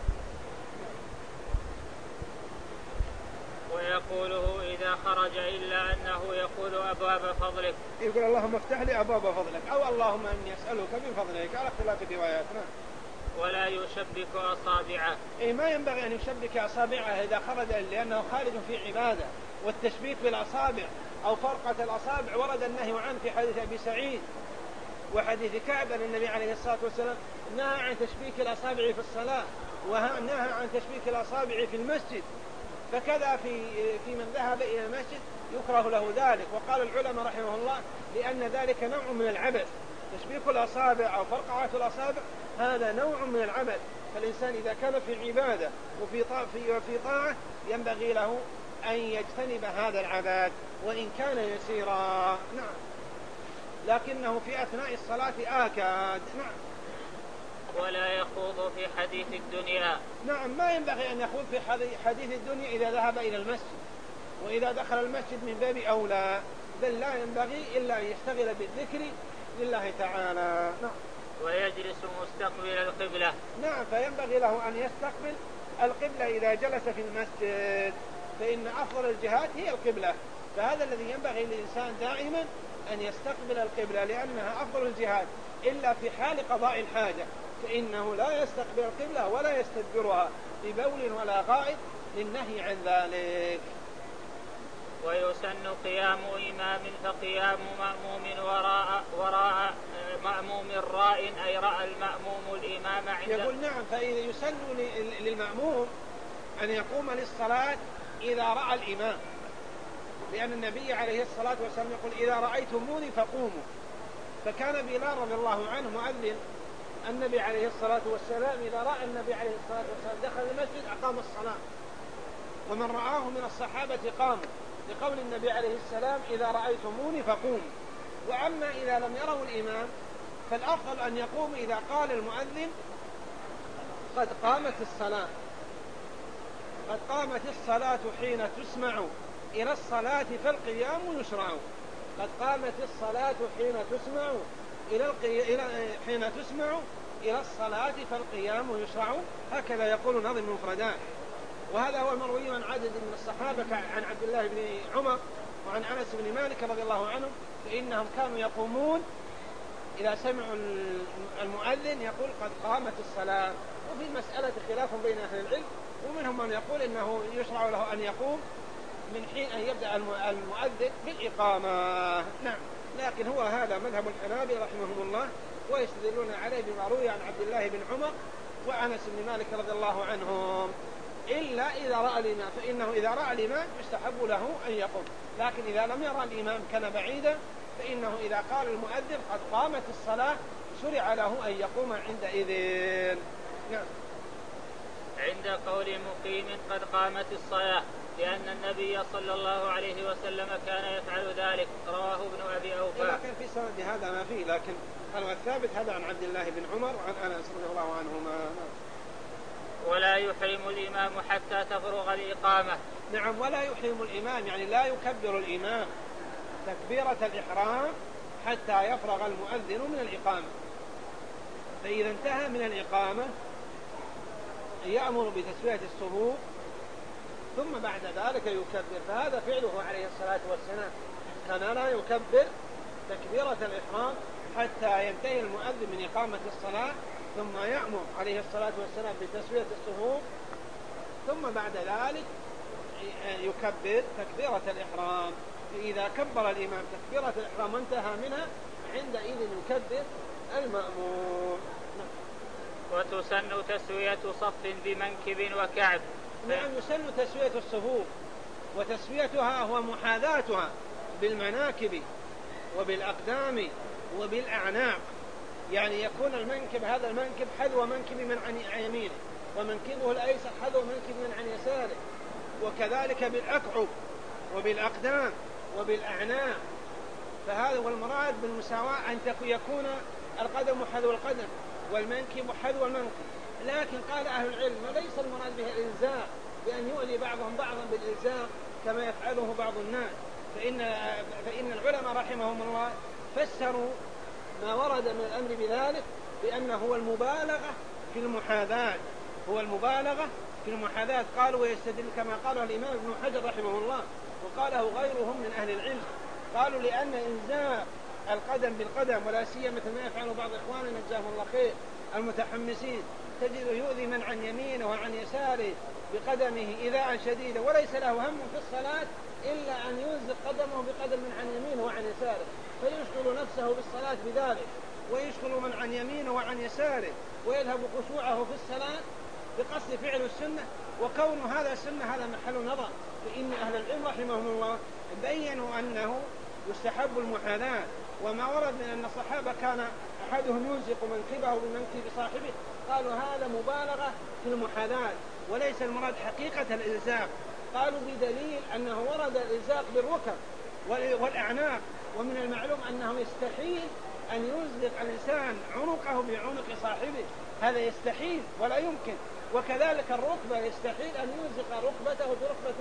ويقوله إذا خرج إلا أنه يقول أبواب فضلك، يقول اللهم افتح لي أبواب فضلك، أو اللهم إني أسألك من فضلك على اختلاف رواياتنا. ولا يشبك أصابعه، إيه ما ينبغي أن يشبك أصابعه إذا خرج، لأنه خارج في عبادة. والتشبيك بالأصابع أو فرقة الأصابع ورد النهي عنه في حديث أبي سعيد وحديث كعب أن النبي عليه الصلاة والسلام نهى عن تشبيك الأصابع في الصلاة، ونهى عن تشبيك الأصابع في المسجد. فكذا في في من ذهب إلى المسجد يكره له ذلك. وقال العلماء رحمه الله لأن ذلك نوع من العبث، تشبيك الأصابع أو فرقعة الأصابع هذا نوع من العبث. فالإنسان إذا كان في عبادة وفي في طاعة ينبغي له أن يجتنب هذا العبث وإن كان يسيرا. نعم، لكنه في أثناء الصلاة آكاد. نعم. ولا يخوض في حديث الدنيا، نعم، ما ينبغي أن يخوض في حديث الدنيا إذا ذهب إلى المسجد، وإذا دخل المسجد من باب أولى، بل لا ينبغي إلا أن يشتغل بالذكر لله تعالى. نعم. ويجلس مستقبل القبلة، نعم، فينبغي له أن يستقبل القبلة إذا جلس في المسجد، فإن أفضل الجهات هي القبلة. فهذا الذي ينبغي للإنسان دائما أن يستقبل القبلة، لأنها أفضل الجهات إلا في حال قضاء الحاجة فإنه لا يستقبل القبلة ولا يستدبرها ببول ولا غائط للنهي عن ذلك. ويسن قيام إمام فقيام مأموم وراء, وراء مأموم راء أي رأى المأموم الإمام عند. يقول نعم، فإذا يسن للمأموم أن يقوم للصلاة إذا رأى الإمام، لأن النبي عليه الصلاة والسلام يقول إذا رأيتموني فقوموا. فكان بلال رضي الله عنه مؤذن النبي عليه الصلاة والسلام، إذا رأى النبي عليه الصلاة والسلام دخل المسجد أقام الصلاة، ومن رآه من الصحابة قاموا، لقول النبي عليه السلام إذا رأيتموني فقوموا. وأما إذا لم يروا الإمام فالأفضل أن يقوم إذا قال المؤذن قد قامت الصلاة، قد قامت الصلاة حين تسمع إلى الصلاة فالقيام يشرع. قد قامت الصلاة حين تسمع إلى القي... إلى... حين تسمع إلى الصلاة فالقيام يشرع. هكذا يقول نظم المفردات. وهذا هو المروي عن عدد من الصحابة عن عبد الله بن عمر وعن أنس بن مالك رضي الله عنهم، فإنهم كانوا يقومون إذا سمعوا المؤذن يقول قد قامت الصلاة. وفي المسألة خلاف بين أهل العلم، ومنهم من يقول إنه يشرع له أن يقوم من حين أن يبدأ المؤذن بالإقامة. نعم، لكن هو هذا مذهب الحنابلة رحمهم الله، ويستدلون عليه بما روي عن عبد الله بن عمر وأنس بن مالك رضي الله عنهم، إلا إذا رأى الإمام، فإنه إذا رأى الإمام يستحب له أن يقوم. لكن إذا لم يرى الإمام كان بعيدا، فإنه إذا قال المؤذن قد قامت الصلاة شرع له أن يقوم عندئذ. نعم. عند قول مقيم قد قامت الصلاة، لأن النبي صلى الله عليه وسلم كان يفعل ذلك، رواه ابن أبي أوفى. لكن في سند هذا ما فيه، لكن هو الثابت هذا عن عبد الله بن عمر وعن أنس رضي الله عنهما. ولا يحرم الإمام حتى تفرغ الإقامة. نعم، ولا يحرم الإمام يعني لا يكبر الإمام تكبيرة الإحرام حتى يفرغ المؤذن من الإقامة. فإذا انتهى من الإقامة يأمر بتسوية الصفوف ثم بعد ذلك يكبر. فهذا فعله عليه الصلاة والسلام، كان لا يكبر تكبيرة الإحرام حتى ينتهي المؤذن من إقامة الصلاة، ثم يأمر عليه الصلاة والسلام بتسوية الصفوف، ثم بعد ذلك يكبر تكبيرة الإحرام. فإذا كبر الإمام تكبيرة الإحرام وانتهى منها عندئذ يكبر المأموم. وتسن تسوية صف بمنكب وكعب. نعم، يسن تسوية الصفوف، وتسويتها هو محاذاتها بالمناكب وبالأقدام وبالأعناق، يعني يكون المنكب هذا المنكب حذو منكب من عن يمينه، ومنكبه الأيسر حذو منكب من عن يساره، وكذلك بالأكعب وبالأقدام وبالأعناق. فهذا هو المراد بالمساواة، أن يكون القدم حذو القدم والمنكب حذو المنكب. لكن قال أهل العلم ليس المراد به الإلزاق، بأن يؤذي بعضهم بعضا بالإلزاق كما يفعله بعض الناس. فإن, فإن العلماء رحمهم الله فسروا ما ورد من الأمر بذلك بأنه هو المبالغة في المحاذاة، هو المبالغة في المحاذاة. قالوا ويستدل كما قاله الإمام ابن حجر رحمه الله وقاله غيرهم من أهل العلم، قالوا لأن إلزاق القدم بالقدم، ولا سيما مثل ما يفعل بعض إخواننا جزاهم الله خير المتحمسين، تجد يؤذي من عن يمينه وعن يساره بقدمه إيذاء شديدا، وليس له هم في الصلاة إلا أن يلزق قدمه بقدم من عن يمينه وعن يساره، فيشغل نفسه بالصلاة بذلك، ويشغل من عن يمينه وعن يساره، ويذهب خشوعه في الصلاة بقصد فعل السنة. وكون هذا السنة هذا محل نظر، فإن أهل العلم رحمهم الله بينوا أنه يستحب المحاذاة. وما ورد من أن الصحابة كان أحدهم يلزق منكبه بمنكب صاحبه، قالوا هذا مبالغة في المحاذاة وليس المراد حقيقة الإلزاق. قالوا بدليل أنه ورد الإلزاق بالركب والأعناق، ومن المعلوم أنه يستحيل أن يلزق الإنسان عنقه بعنق صاحبه، هذا يستحيل ولا يمكن. وكذلك الركبة يستحيل أن يلزق ركبته بركبة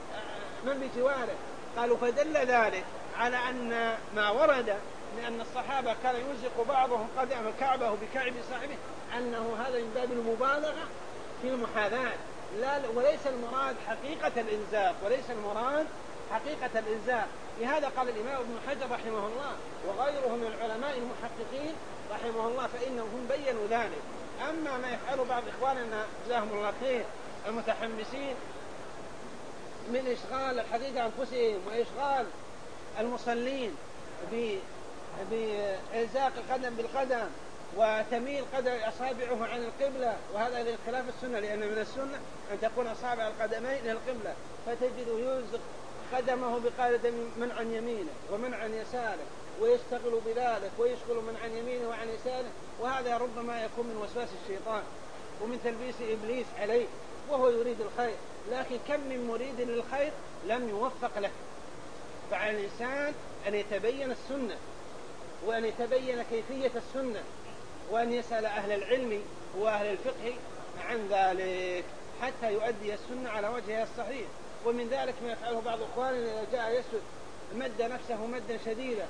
من بجواره. قالوا فدل ذلك على أن ما ورد من أن الصحابة كان يلزق بعضهم قدم كعبه بكعب صاحبه أنه هذا من باب المبالغة في المحاذاة، لا وليس المراد حقيقة الإلزاق، وليس المراد حقيقة الإلزاق. لهذا قال الإمام ابن حجر رحمه الله وغيره من العلماء المحققين رحمه الله، فإنهم بينوا ذلك أما ما يفعله بعض إخواننا جزاهم الله خير المتحمسين من إشغال الحقيقة أنفسهم وإشغال المصلين بإلزاق القدم بالقدم وتميل قدم أصابعه عن القبلة، وهذا خلاف السنة، لأن من السنة أن تكون أصابع القدمين إلى القبلة، فتجده يلزق قدمه بقاعدة من عن يمينه ومن عن يساره ويشتغل بذلك ويشغل من عن يمينه وعن يساره، وهذا ربما يكون من وسواس الشيطان ومن تلبيس إبليس عليه وهو يريد الخير، لكن كم من مريد للخير لم يوفق له. فعلى الإنسان أن يتبين السنة وأن يتبين كيفية السنة وأن يسأل أهل العلم وأهل الفقه عن ذلك حتى يؤدي السنة على وجهها الصحيح. ومن ذلك ما يفعله بعض أخواننا إذا جاء يسجد مد نفسه مدا شديدا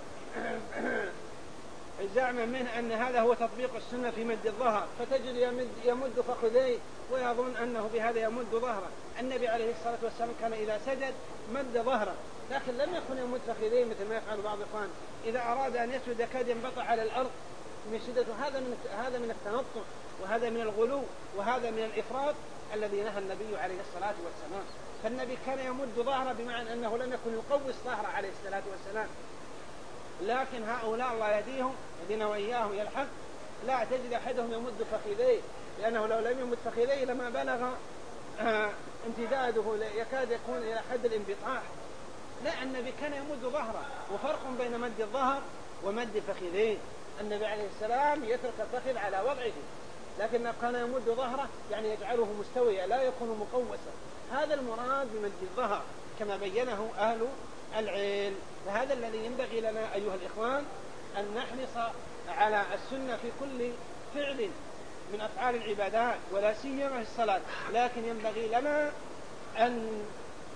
زعما منه أن هذا هو تطبيق السنة في مد الظهر، فتجد يمد, يمد فخذيه ويظن أنه بهذا يمد ظهره. النبي عليه الصلاة والسلام كان إذا سجد مد ظهره، لكن لم يكن يمد فخذيه مثل ما يفعل بعض الإخوان إذا أراد أن يسجد كاد ينبطح على الأرض من شدته. هذا من هذا من التنطع وهذا من الغلو وهذا من الإفراط الذي نهى النبي عليه الصلاة والسلام. فالنبي كان يمد ظهره بمعنى أنه لم يكن يقوس ظهره عليه الصلاة والسلام. لكن هؤلاء الله يهديهم يهدينا وإياهم إلى الحق، لا تجد أحدهم يمد فخذيه، لأنه لو لم يمد فخذيه لما بلغ آه امتداده يكاد يكون إلى حد الانبطاح. لا، النبي كان يمد ظهره، وفرق بين مد الظهر ومد فخذيه. النبي عليه السلام يترك الفخذ على وضعه، لكن كان يمد ظهره يعني يجعله مستويا لا يكون مقوسا. هذا المراد بمد الظهر كما بينه أهل العلم. وهذا الذي ينبغي لنا أيها الإخوان أن نحرص على السنة في كل فعل من أفعال العبادات ولا سيما في الصلاة، لكن ينبغي لنا أن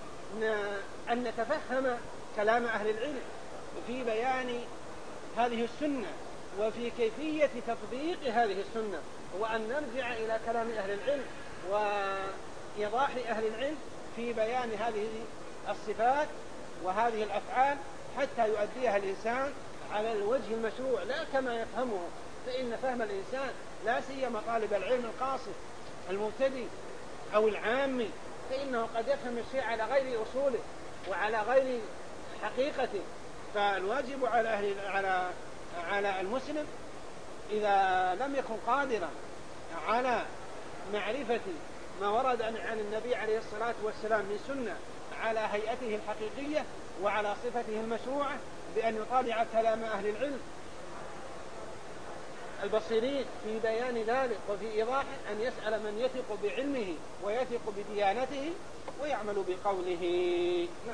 أن نتفهم كلام أهل العلم في بيان هذه السنة وفي كيفية تطبيق هذه السنة، وأن نرجع إلى كلام أهل العلم وإيضاح أهل العلم في بيان هذه الصفات وهذه الأفعال حتى يؤديها الإنسان على الوجه المشروع لا كما يفهمه. فإن فهم الإنسان لا سيما طالب العلم القاصد المبتدئ أو العامي فإنه قد يفهم الشيء على غير أصوله وعلى غير حقيقته. فالواجب على أهل على على المسلم إذا لم يكن قادرا على معرفة ما ورد عن النبي عليه الصلاة والسلام من سنة على هيئته الحقيقية وعلى صفته المشروعة بأن يطالع كلام أهل العلم البصيرين في بيان ذلك وفي إيضاحه، أن يسأل من يثق بعلمه ويثق بديانته ويعمل بقوله. نعم.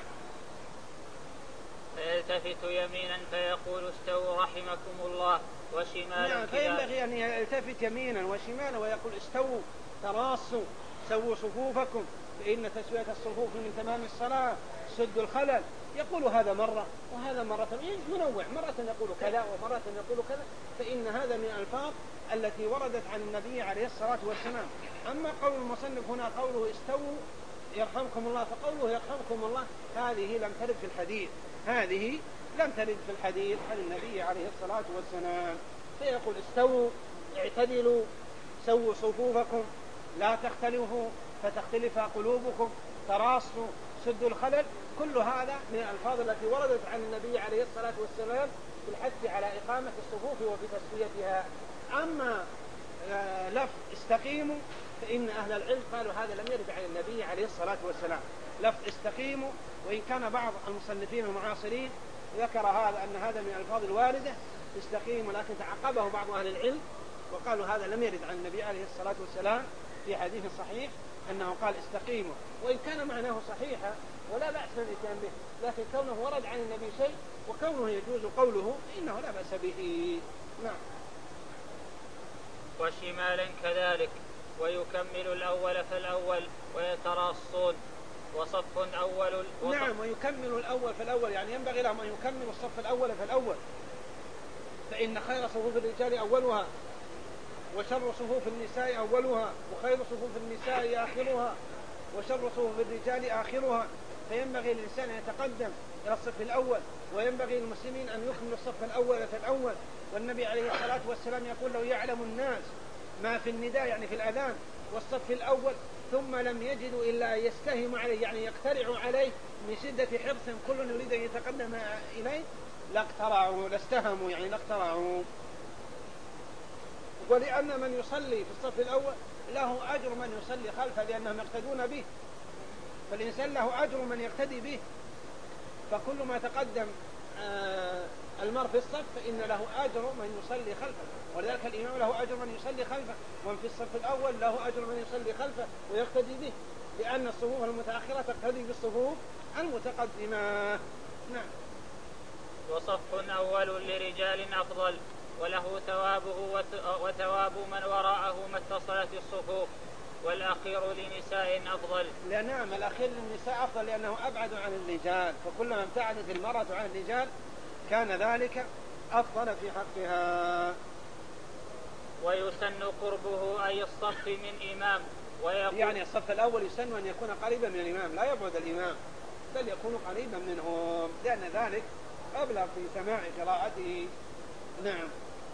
فيلتفت يمينا فيقول استووا رحمكم الله، وشمالا نعم. فينبغي أن يلتفت يمينا وشمالا ويقول استووا تراصوا سووا صفوفكم، فإن تسوية الصفوف من تمام الصلاة سد الخلل. يقول هذا مرة وهذا مرة، ينوع، مرة يقول كذا ومرة يقول كذا، فإن هذا من الألفاظ التي وردت عن النبي عليه الصلاة والسلام. أما قول المصنف هنا قوله استووا يرحمكم الله، فقوله يرحمكم الله هذه لم ترد في الحديث، هذه لم ترد في الحديث عن النبي عليه الصلاة والسلام. فيقول استووا اعتدلوا سووا صفوفكم لا تختلفوا فتختلف قلوبكم تراصوا سدوا الخلل. كل هذا من الألفاظ التي وردت عن النبي عليه الصلاة والسلام في الحث على إقامة الصفوف وفي تسويتها. أما لفظ استقيموا فإن أهل العلم قالوا هذا لم يرد عن النبي عليه الصلاة والسلام. لفظ استقيموا، وإن كان بعض المصنفين المعاصرين ذكر هذا أن هذا من الألفاظ الواردة استقيموا، لكن تعقبه بعض أهل العلم وقالوا هذا لم يرد عن النبي عليه الصلاة والسلام في حديث صحيح أنه قال استقيموا، وإن كان معناه صحيحا ولا بأس بالإتيان به، لكن كونه ورد عن النبي شيء وكونه يجوز قوله فإنه لا بأس به. نعم. وشمالا كذلك، ويكمل الأول فالأول ويتراصون وصف أول وصف. نعم، ويكمل الأول فالأول، يعني ينبغي لهم أن يكملوا الصف الأول فالأول، فإن خير صفوف الرجال أولها وشر صفوف النساء أولها وخير صفوف النساء آخرها وشر صفوف الرجال آخرها. فينبغي للإنسان أن يتقدم إلى الصف الأول، وينبغي للمسلمين أن يكملوا الصف الأول فالأول. والنبي عليه الصلاة والسلام يقول لو يعلم الناس ما في النداء يعني في الأذان والصف الأول ثم لم يجدوا إلا يستهموا عليه يعني يقترعوا عليه من شدة حرص كل يريد أن يتقدم إليه لاقترعوا لاستهموا يعني لاقترعوا. ولأن من يصلي في الصف الأول له أجر من يصلي خلفه لأنهم يقتدون به، فالإنسان له أجر من يقتدي به، فكل ما تقدم المرء في الصف فإن له أجر من يصلي خلفه، ولذلك الإمام له أجر من يصلي خلفه، ومن في الصف الأول له أجر من يصلي خلفه ويقتدي به، لأن الصفوف المتأخرة تقتدي بالصفوف المتقدمة. نعم. وصف أول لرجال أفضل وله ثوابه وثواب من وراءه ما اتصلت الصفوف، والأخير لنساء أفضل. لا نعم الأخير للنساء أفضل لأنه أبعد عن الرجال، فكلما ابتعدت المرأة عن الرجال كان ذلك أفضل في حقها. ويسن قربه أي الصف من إمام، يعني الصف الأول يسن أن يكون قريبا من الإمام لا يبعد الإمام بل يكون قريبا منهم، لأن ذلك أبلغ في سماع قراءته نعم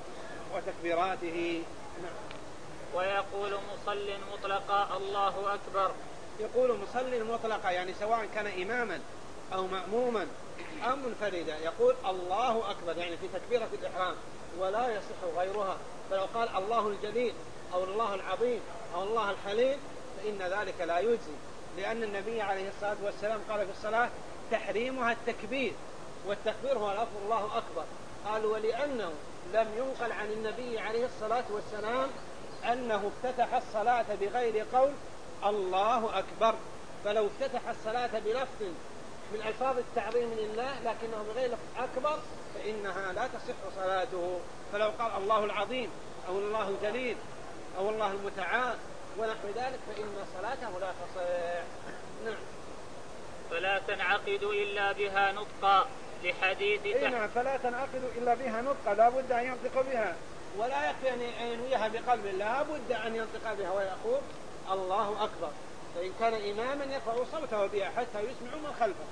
وتكبيراته. نعم. ويقول مصل مطلقا الله أكبر. يقول مصل مطلقا يعني سواء كان إماما أو مأموما أو منفردا يقول الله أكبر يعني في تكبيرة الإحرام ولا يصح غيرها، فلو قال الله الجليل أو الله العظيم أو الله الحليم فإن ذلك لا يجزي، لأن النبي عليه الصلاة والسلام قال في الصلاة تحريمها التكبير، والتكبير هو لفظ الله أكبر. قال ولأنه لم ينقل عن النبي عليه الصلاة والسلام أنه افتتح الصلاة بغير قول الله أكبر، فلو افتتح الصلاة بلفظ من ألفاظ التعظيم لله لكنه بغير لفظ أكبر فإنها لا تصح صلاته، فلو قال الله العظيم أو الله الجليل أو الله المتعال ونحو ذلك فإن صلاته لا تصح. نعم. فلا تنعقد إلا بها نطقا لحديث إيه نعم فلا تنعقد إلا بها نطقا، لا بد أن ينطق بها ولا يكفي أن ينويها بقلب، لا بد أن ينطق بها ويقول الله أكبر، فإن كان إماما يرفع صوته بها حتى يسمع من خلفه،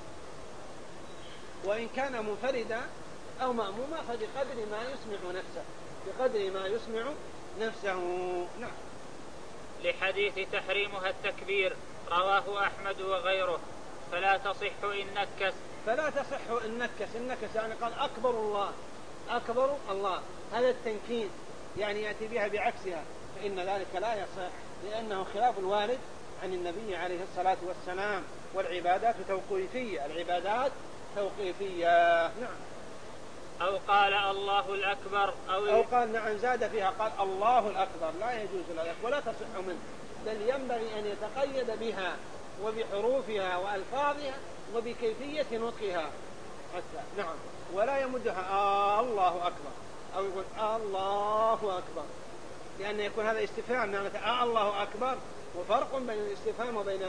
وإن كان منفردا أو مأموما فبقدر ما يسمع نفسه بقدر ما يسمع نفسه. نعم. لحديث تحريمها التكبير رواه أحمد وغيره. فلا تصح إن نكس. فلا تصح إن نكس. النكس يعني قال أكبر الله أكبر الله، هذا التنكيس يعني يأتي بها بعكسها فإن ذلك لا يصح، لأنه خلاف الوارد عن النبي عليه الصلاة والسلام، والعبادات توقيفية العبادات توقيفية. نعم. أو قال الله الأكبر أو, أو قال نعم زاد فيها قال الله الأكبر لا يجوز ذلك ولا تصح منه، بل ينبغي أن يتقيد بها وبحروفها وألفاظها وبكيفية نطقها حتى. نعم. ولا يمدها آه الله أكبر أو يقول آه الله أكبر، لأن يكون هذا استفهام معنى آه الله أكبر، وفرق بين الاستفهام وبين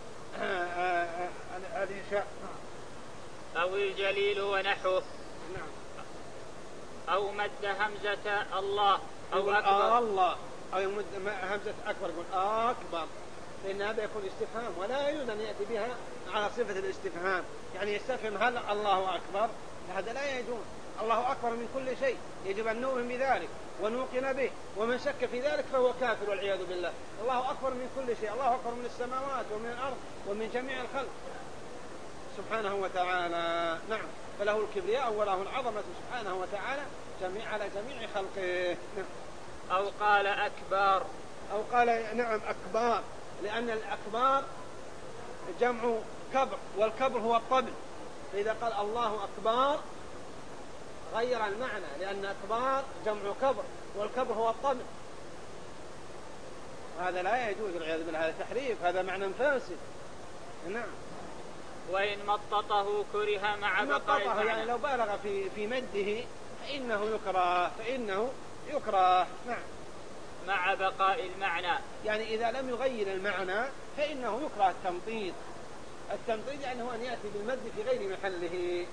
الإنشاء. أو الجليل ونحوه. نعم. أو مد همزة الله أو أكبر آه الله أو يمد همزة أكبر يقول آه أكبر، فإن هذا يكون استفهام ولا يجوز أن يأتي بها على صفة الاستفهام، يعني يستفهم هل الله أكبر، هذا لا يجوز. الله أكبر من كل شيء يجب أن نؤمن بذلك ونوقن به، ومن شك في ذلك فهو كافر والعياذ بالله. الله أكبر من كل شيء، الله أكبر من السماوات ومن الأرض ومن جميع الخلق سبحانه وتعالى. نعم. فله الكبرياء وله العظمة سبحانه وتعالى جميع على جميع خلقه. نعم. أو قال أكبر. أو قال نعم أكبار، لأن الأكبار جمع كبر، والكبر هو الطبل، فإذا قال الله أكبر غير المعنى، لأن أكبار جمع كبر والكبر هو الطبل، هذا لا يجوز والعياذ بالله، هذا تحريف، هذا معنى فاسد. نعم. وإن مططه كره مع بقاء المعنى، يعني لو بالغ في في مده فإنه يكره فإنه يكره. نعم. مع بقاء المعنى، يعني إذا لم يغير المعنى فإنه يكره التمطيط. التمطيط يعني هو أن يأتي بالمد في غير محله.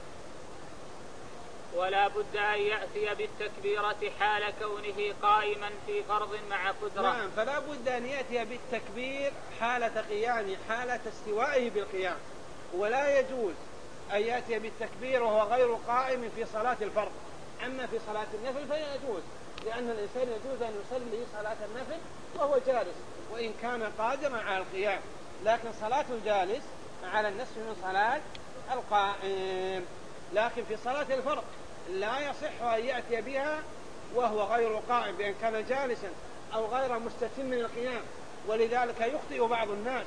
ولا بد أن يأتي بالتكبيرة حال كونه قائما في فرض مع قدرة. نعم. فلا بد أن يأتي بالتكبير حالة قيامه، حالة استوائه بالقيام، ولا يجوز أن يأتي بالتكبير وهو غير قائم في صلاة الفرض. أما في صلاة النفل فيجوز، لأن الإنسان يجوز أن يصلي صلاة النفل وهو جالس وإن كان قادرا على القيام، لكن صلاة الجالس على النصف من صلاة القائم. لكن في صلاة الفرض لا يصح أن يأتي بها وهو غير قائم بأن كان جالسا أو غير مستتم من القيام، ولذلك يخطئ بعض الناس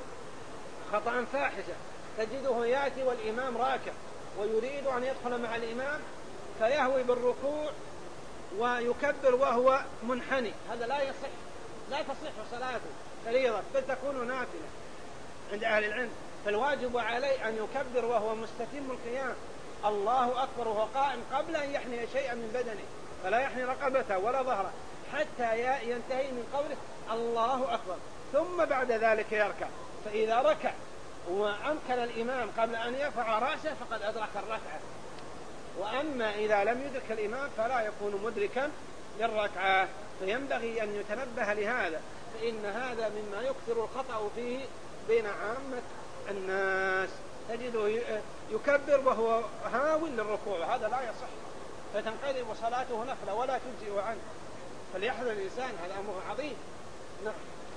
خطأ فاحشا، تجده يأتي والإمام راكع ويريد أن يدخل مع الإمام فيهوي بالركوع ويكبر وهو منحني، هذا لا يصح، لا تصح صلاته فريضة بل تكون نافلة عند أهل العلم. فالواجب عليه أن يكبر وهو مستتم القيام الله أكبر وهو قائم قبل أن يحني شيئا من بدنه، فلا يحني رقبته ولا ظهره حتى ينتهي من قوله الله أكبر، ثم بعد ذلك يركع. فإذا ركع وأمكن الإمام قبل أن يرفع رأسه فقد أدرك الركعة، وأما إذا لم يدرك الإمام فلا يكون مدركا للركعة. فينبغي أن يتنبه لهذا، فإن هذا مما يكثر الخطأ فيه بين عامة الناس، تجده يكبر وهو هاو للركوع، هذا لا يصح، فتنقلب صلاته نفلة ولا تجزئ عنه، فليحذر الإنسان، هذا أمر عظيم. نعم.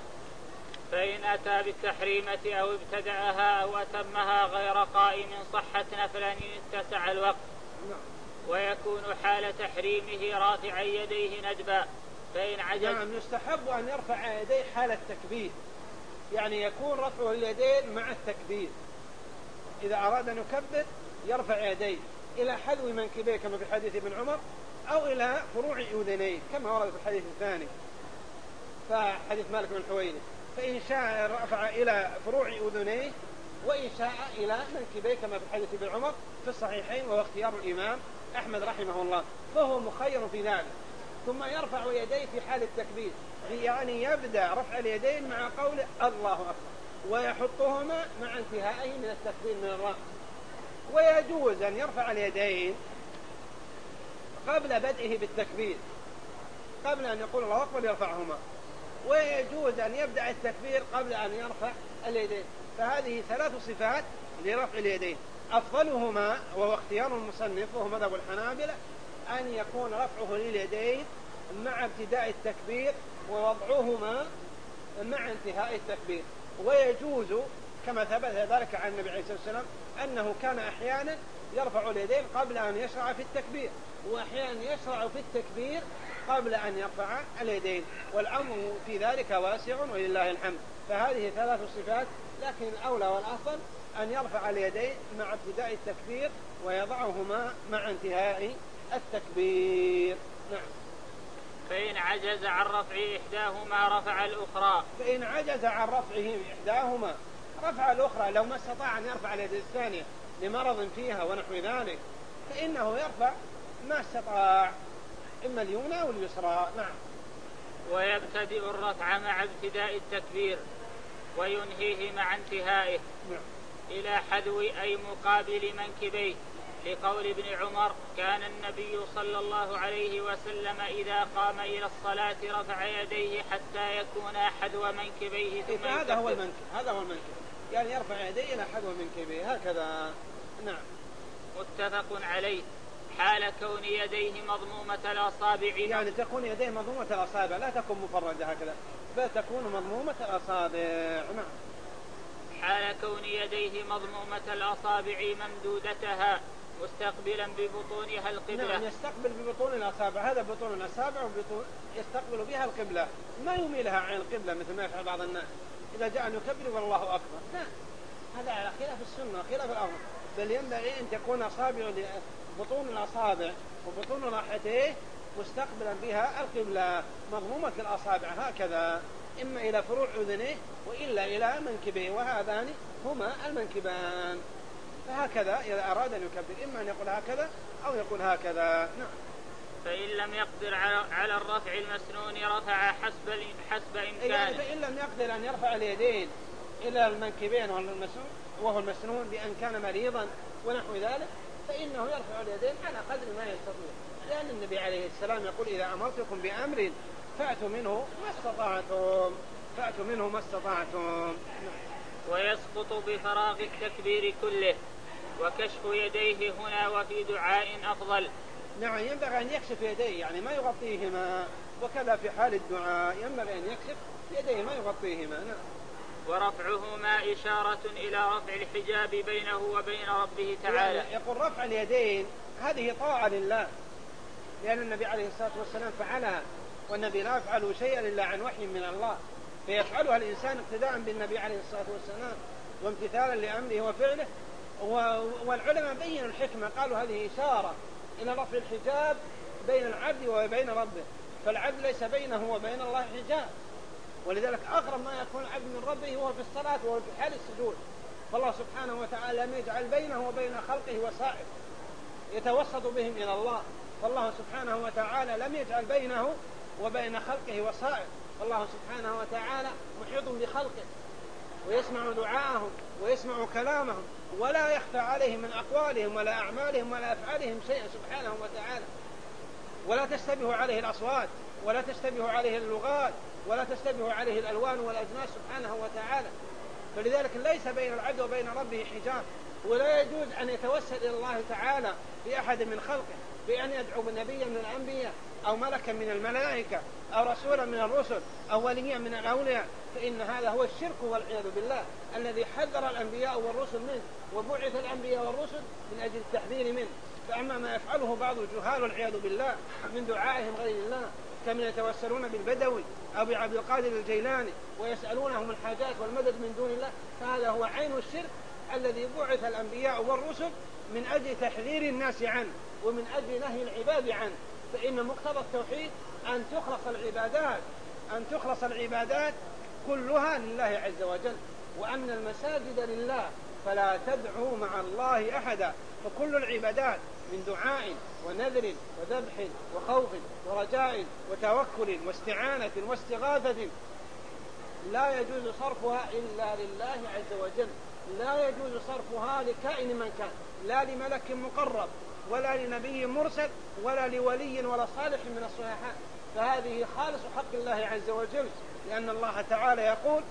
فإن أتى بالتحريمة أو ابتدعها أو أتمها غير قائم صحت نفلا إن اتسع الوقت. نعم. ويكون حال تحريمه رافعا يديه ندبا، فإن عجز. نعم، يستحب أن يرفع يديه حال التكبير، يعني يكون رفع اليدين مع التكبير. إذا أراد أن يكبر يرفع يديه إلى حذو منكبيه كما في حديث ابن عمر، أو إلى فروع أذنيه كما ورد في الحديث الثاني فحديث مالك بن حويرث. فإن شاء رفع إلى فروع أذنيه، وإن شاء إلى منكبيه كما في حديث ابن عمر في الصحيحين، وهو اختيار الإمام أحمد رحمه الله، فهو مخير في ذلك. ثم يرفع يديه في حال التكبير، يعني يبدأ رفع اليدين مع قول الله أكبر ويحطهما مع انتهائه من التكبير من الرأس. ويجوز أن يرفع اليدين قبل بدئه بالتكبير، قبل أن يقول الله أكبر يرفعهما، ويجوز أن يبدأ التكبير قبل أن يرفع اليدين. فهذه ثلاث صفات لرفع اليدين، أفضلهما وهو اختيار المصنف وهو مذهب الحنابلة أن يكون رفعه لليدين مع ابتداء التكبير ووضعهما مع انتهاء التكبير. ويجوز كما ثبت ذلك عن النبي عليه الصلاة والسلام أنه كان أحيانا يرفع اليدين قبل أن يشرع في التكبير، وأحيانا يشرع في التكبير قبل أن يرفع اليدين، والأمر في ذلك واسع ولله الحمد. فهذه ثلاث صفات، لكن الأولى والأفضل أن يرفع اليدين مع ابتداء التكبير ويضعهما مع انتهاء التكبير. نعم. فإن عجز عن رفع إحداهما رفع الأخرى. فإن عجز عن رفعه إحداهما رفع الأخرى، لو ما استطاع أن يرفع اليد الثانية لمرض فيها ونحو ذلك فإنه يرفع ما استطاع، إما اليمنى أو اليسرى. نعم. ويبتدئ الرفع مع ابتداء التكبير وينهيه مع انتهائه. نعم. إلى حذو أي مقابل منكبيه، لقول ابن عمر كان النبي صلى الله عليه وسلم إذا قام إلى الصلاة رفع يديه حتى يكون حذو منكبيه ثم يكبر. هذا هو المنكب، هذا هو المنكب، يعني يرفع يديه إلى حذو منكبيه هكذا. نعم. متفق عليه. حال كون يديه مضمومة الأصابع، يعني تكون يديه مضمومة الأصابع، لا تكون مفردة هكذا، بل تكون مضمومة الأصابع. نعم. حال كون يديه مضمومة الأصابع ممدودتها مستقبلا ببطونها القبلة. نعم، يستقبل ببطون الأصابع، هذا بطون الأصابع وبطون يستقبل بها القبلة، ما يميلها عن القبلة مثل ما يفعل بعض الناس إذا جاء أن يكبر والله أكبر. لا، هذا على خلاف السنة خلاف الأمر، بل ينبغي أن تكون أصابع بطون الأصابع وبطون راحتيه مستقبلا بها القبلة، مضمومة الأصابع هكذا، إما إلى فروع أذنيه وإلا إلى منكبيه، وهذان هما المنكبان. فهكذا إذا أراد أن يكبر إما أن يقول هكذا أو يقول هكذا. نعم. فإن لم يقدر على الرفع المسنون رفع حسب حسب إمكانه. يعني فإن لم يقدر أن يرفع اليدين إلى المنكبين وهو المسنون بأن كان مريضا ونحو ذلك فإنه يرفع اليدين على قدر ما يستطيع، لأن النبي عليه السلام يقول إذا أمرتكم بأمر فأتوا منه ما استطعتم فأتوا منه ما استطعتم. ويسقط بفراغ التكبير كله، وكشف يديه هنا وفي دعاء أفضل، نعم ينبغي أن يكشف يديه يعني ما يغطيهما، وكذا في حال الدعاء ينبغي أن يكشف يديه ما يغطيهما. نعم. ورفعهما إشارة إلى رفع الحجاب بينه وبين ربه تعالى. يعني يقول رفع اليدين هذه طاعة لله، لأن النبي عليه الصلاة والسلام فعلها، والنبي لا يفعل شيئا إلا عن وحي من الله، فيفعلها الإنسان اقتداء بالنبي عليه الصلاة والسلام وامتثالا لأمره وفعله. والعلماء بينوا الحكمة، قالوا هذه إشارة إلى رفع الحجاب بين العبد وبين ربه، فالعبد ليس بينه وبين الله حجاب، ولذلك أقرب ما يكون العبد من ربه هو في الصلاة وهو في حال السجود، فالله سبحانه وتعالى لم يجعل بينه وبين خلقه وسائط يتوسط بهم إلى الله، فالله سبحانه وتعالى لم يجعل بينه وبين خلقه وسائط، فالله سبحانه وتعالى محيط بخلقه ويسمع دعاءهم ويسمع كلامهم، ولا يخفى عليه من أقوالهم ولا أعمالهم ولا أفعالهم شيئا سبحانه وتعالى، ولا تشتبه عليه الأصوات ولا تشتبه عليه اللغات ولا تشتبه عليه الألوان والأجناس سبحانه وتعالى. فلذلك ليس بين العبد وبين ربه حجاب، ولا يجوز أن يتوسل إلى الله تعالى بأحد من خلقه بأن يدعو نبيا من الأنبياء أو ملكا من الملائكة أو رسولا من الرسل أو وليا من الأولياء، فإن هذا هو الشرك والعياذ بالله الذي حذر الأنبياء والرسل منه، وبعث الأنبياء والرسل من أجل التحذير منه. فأما ما يفعله بعض الجهال والعياذ بالله من دعائهم غير الله، كمن يتوسلون بالبدوي أو بعبد القادر الجيلاني ويسألونهم الحاجات والمدد من دون الله، فهذا هو عين الشرك الذي بعث الأنبياء والرسل من أجل تحذير الناس عنه ومن أجل نهي العباد عنه. فإن مقتضى التوحيد أن تخلص العبادات أن تخلص العبادات كلها لله عز وجل، وأن المساجد لله فلا تدعوا مع الله أحدا. فكل العبادات من دعاء ونذر وذبح وخوف ورجاء وتوكل واستعانة واستغاثة لا يجوز صرفها إلا لله عز وجل، لا يجوز صرفها لكائن من كان، لا لملك مقرب ولا لنبي مرسل ولا لولي ولا صالح من الصالحات، فهذه خالص حق الله عز وجل، لأن الله تعالى يقول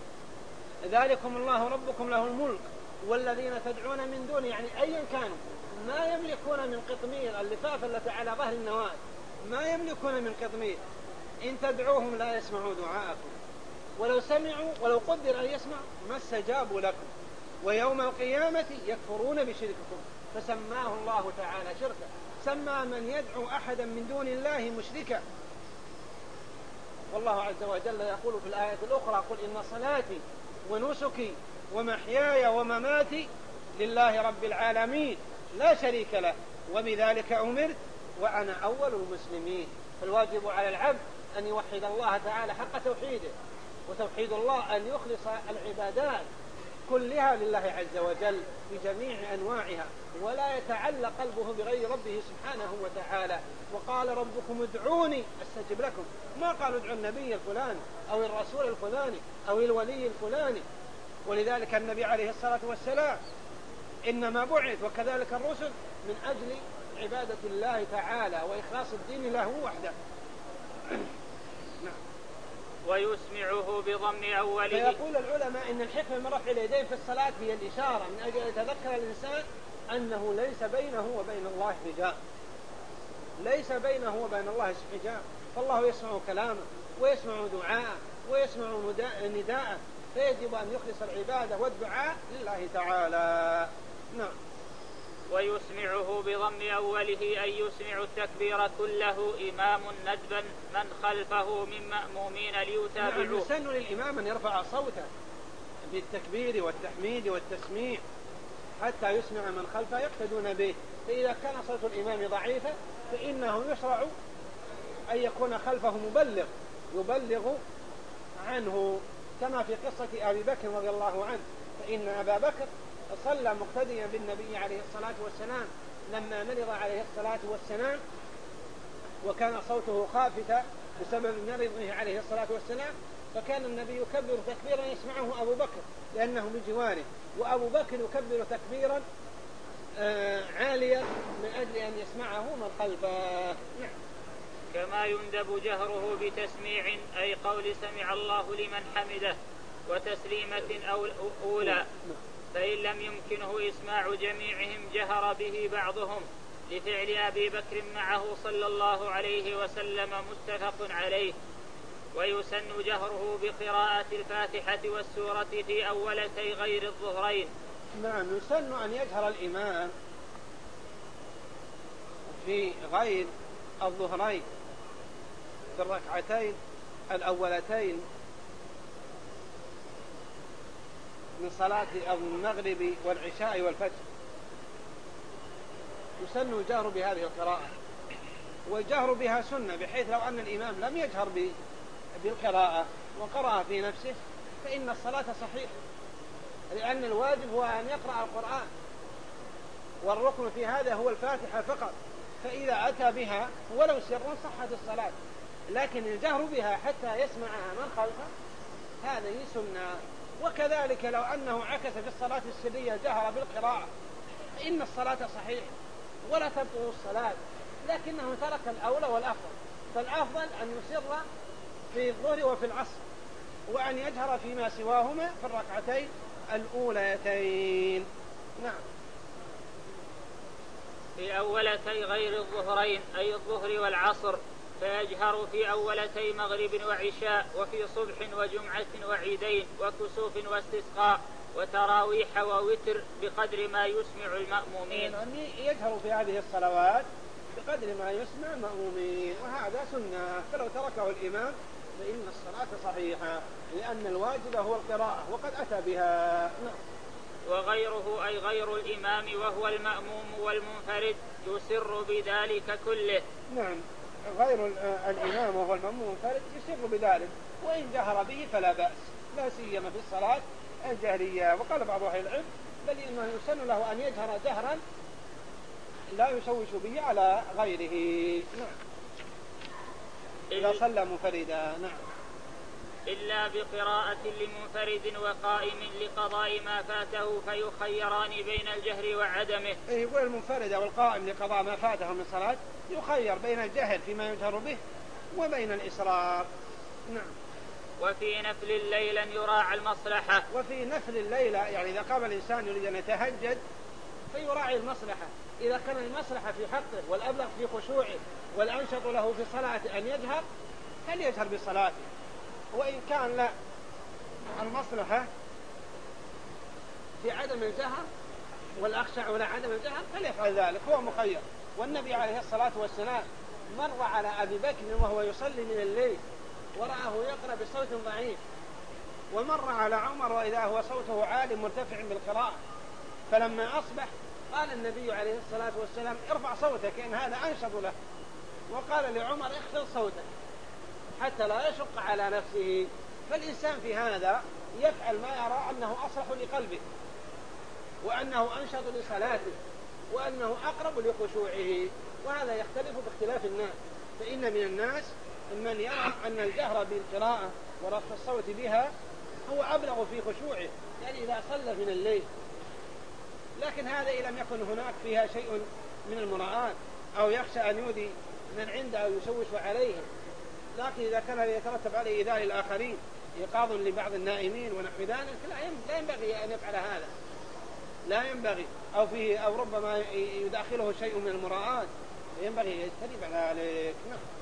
ذلكم الله ربكم له الملك والذين تدعون من دونه، يعني أيا كانوا ما يملكون من قطمير اللفافة التي على ظهر النواة، ما يملكون من قطمير، إن تدعوهم لا يسمعوا دعاءكم، ولو سمعوا ولو قدر أن يسمع ما استجابوا لكم، ويوم القيامة يكفرون بشرككم، فسماه الله تعالى شركا، سمى من يدعو أحدا من دون الله مشركا. والله عز وجل يقول في الآية الأخرى قل إن صلاتي ونسكي ومحياي ومماتي لله رب العالمين لا شريك له وبذلك أمرت وأنا أول المسلمين. فالواجب على العبد أن يوحد الله تعالى حق توحيده، وتوحيد الله أن يخلص العبادات كلها لله عز وجل بجميع أنواعها، ولا يتعلق قلبه بغير ربه سبحانه وتعالى. وقال ربكم ادعوني أستجب لكم، ما قالوا ادعوا النبي الفلاني أو الرسول الفلاني أو الولي الفلاني. ولذلك النبي عليه الصلاة والسلام إنما بعث وكذلك الرسل من أجل عبادة الله تعالى وإخلاص الدين له وحده. نعم. ويسمعه بضم أوله. فيقول العلماء إن الحكمة من رفع اليدين في الصلاة هي الإشارة من أجل يتذكر الإنسان أنه ليس بينه وبين الله حجاب، ليس بينه وبين الله حجاب، فالله يسمع كلامه ويسمع دعاءه ويسمع نداءه، فيجب أن يخلص العبادة والدعاء لله تعالى. نعم. ويسمعه بضم أوله أي يسمع التكبير كله إمام ندبا من خلفه من مأمومين ليتابعوه. نعم. يسن للإمام أن يرفع صوته بالتكبير والتحميد والتسميع حتى يسمع من خلفه يقتدون به، فإذا كان صوت الإمام ضعيفا فإنه يشرع أن يكون خلفه مبلغ يبلغ عنه، كما في قصة أبي بكر رضي الله عنه، فإن أبا بكر صلى مقتديا بالنبي عليه الصلاة والسلام لما مرض عليه الصلاة والسلام، وكان صوته خافتا بسبب مرضه عليه الصلاة والسلام، فكان النبي يكبر تكبيرا يسمعه أبو بكر لأنه بجواره، وأبو بكر يكبر تكبيرا آه عاليا من أجل أن يسمعه من خلفه. كما يندب جهره بتسميع أي قول سمع الله لمن حمده وتسليمة أو أولى، فإن لم يمكنه إسماع جميعهم جهر به بعضهم لفعل أبي بكر معه صلى الله عليه وسلم متفق عليه. ويسن جهره بقراءة الفاتحة والسورة في أولتي غير الظهرين. نعم، يسن أن يجهر الإمام في غير الظهرين في الركعتين الأولتين من صلاة المغرب والعشاء والفجر، يسن الجهر بهذه القراءة، والجهر بها سنة، بحيث لو أن الإمام لم يجهر بالقراءة وقرأ في نفسه فإن الصلاة صحيحة، لأن الواجب هو أن يقرأ القرآن، والركن في هذا هو الفاتحة فقط، فإذا أتى بها ولو سرا صحت الصلاة، لكن الجهر بها حتى يسمعها من خلفه هذه سنة. وكذلك لو أنه عكس في الصلاة السرية جهر بالقراءة فإن الصلاة صحيحة ولا تبطل الصلاة، لكنه ترك الأولى والأفضل، فالأفضل أن يسر في الظهر وفي العصر، وأن يجهر فيما سواهما في الركعتين الأوليتين. نعم. في أولتي غير الظهرين أي الظهر والعصر، فيجهر في أولتي مغرب وعشاء، وفي صبح وجمعة وعيدين وكسوف واستسقاء وتراويح ووتر بقدر ما يسمع المأمومين. يعني يجهر في هذه الصلوات بقدر ما يسمع المأمومين، وهذا سنة، فلو تركه الإمام فإن الصلاة صحيحة، لأن الواجب هو القراءة وقد أتى بها. نعم. وغيره أي غير الإمام وهو المأموم والمنفرد يسر بذلك كله. نعم، غير الإمام وهو المأموم والمنفرد يسر بذلك، وإن جهر به فلا بأس، لا سيما في الصلاة الجهرية. وقال بعض أهل العلم بل إنه يسن له أن يجهر جهرا لا يشوش به على غيره. نعم. إذا صلى منفردا. نعم. إلا بقراءة لمنفرد وقائم لقضاء ما فاته فيخيران بين الجهر وعدمه. يقول المنفرد والقائم لقضاء ما فاته من صلاة يخير بين الجهر فيما يجهر به وبين الإسرار. نعم. وفي نفل الليل يراعى المصلحة. وفي نفل الليل يعني إذا قام الإنسان يريد أن يتهجد فيراعي المصلحة، إذا كان المصلحة في حقه والأبلغ في خشوعه والأنشط له في صلاته أن يجهر فليجهر بصلاته، وإن كان لا المصلحة في عدم الجهر والأخشع ولا عدم الجهر فليفعل ذلك، هو مخير. والنبي عليه الصلاة والسلام مر على أبي بكر وهو يصلي من الليل ورآه يقرأ بصوت ضعيف، ومر على عمر وإذا هو صوته عال مرتفع بالقراءة، فلما أصبح قال النبي عليه الصلاة والسلام ارفع صوتك إن هذا أنشط له، وقال لعمر اخفض صوتك حتى لا يشق على نفسه. فالإنسان في هذا يفعل ما يرى أنه أصلح لقلبه وأنه أنشط لصلاته وأنه أقرب لخشوعه، وهذا يختلف باختلاف الناس، فإن من الناس من يرى أن الجهر بالقراءة ورفع الصوت بها هو أبلغ في خشوعه، يعني إذا صلى من الليل، لكن هذا إذا لم يكن هناك فيها شيء من المراءات أو يخشى أن يؤذي من عنده أو يشوش عليهم. لكن إذا كان يترتب عليه إيذاء الآخرين إيقاظ لبعض النائمين ونحو ذلك لا ينبغي أن يفعل هذا، لا ينبغي، أو فيه أو ربما يداخله شيء من المراءات ينبغي يجتنب ذلك.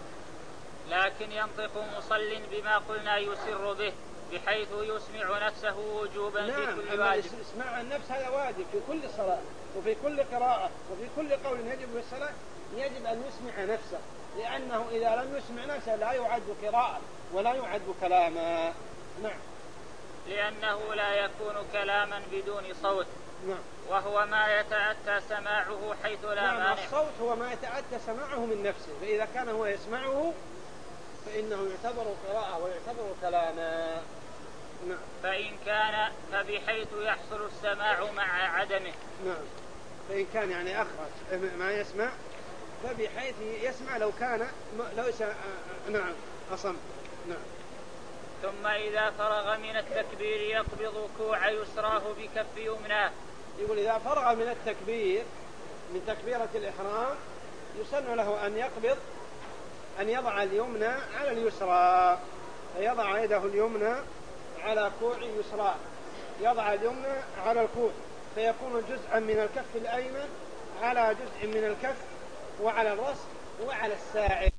لكن ينطق مصل بما قلنا يسر به بحيث يسمع نفسه وجوبا. نعم. في كل واجب. اسماع النفس هذا واجب في كل صلاة وفي كل قراءة وفي كل قول يجب في الصلاة، يجب أن يسمع نفسه، لأنه إذا لم يسمع نفسه لا يعد قراءة ولا يعد كلاما. نعم. لأنه لا يكون كلاما بدون صوت. نعم. وهو ما يتأتى سماعه حيث لا نعم. مانع. الصوت هو ما يتأتى سماعه من نفسه، فإذا كان هو يسمعه فإنه يعتبر قراءة ويعتبر كلاما. نعم. فإن كان فبحيث يحصل السماع مع عدمه. نعم. فإن كان يعني أخرج ما يسمع فبحيث يسمع لو كان ليس نعم أصم. نعم. ثم إذا فرغ من التكبير يقبض كوع يسراه بكف يمناه. يقول إذا فرغ من التكبير من تكبيرة الإحرام يسن له أن يقبض أن يضع اليمنى على اليسرى، فيضع يده اليمنى على كوع يسرى، يضع اليمنى على الكوع فيكون جزءا من الكف الأيمن على جزء من الكف وعلى الرأس وعلى الساعد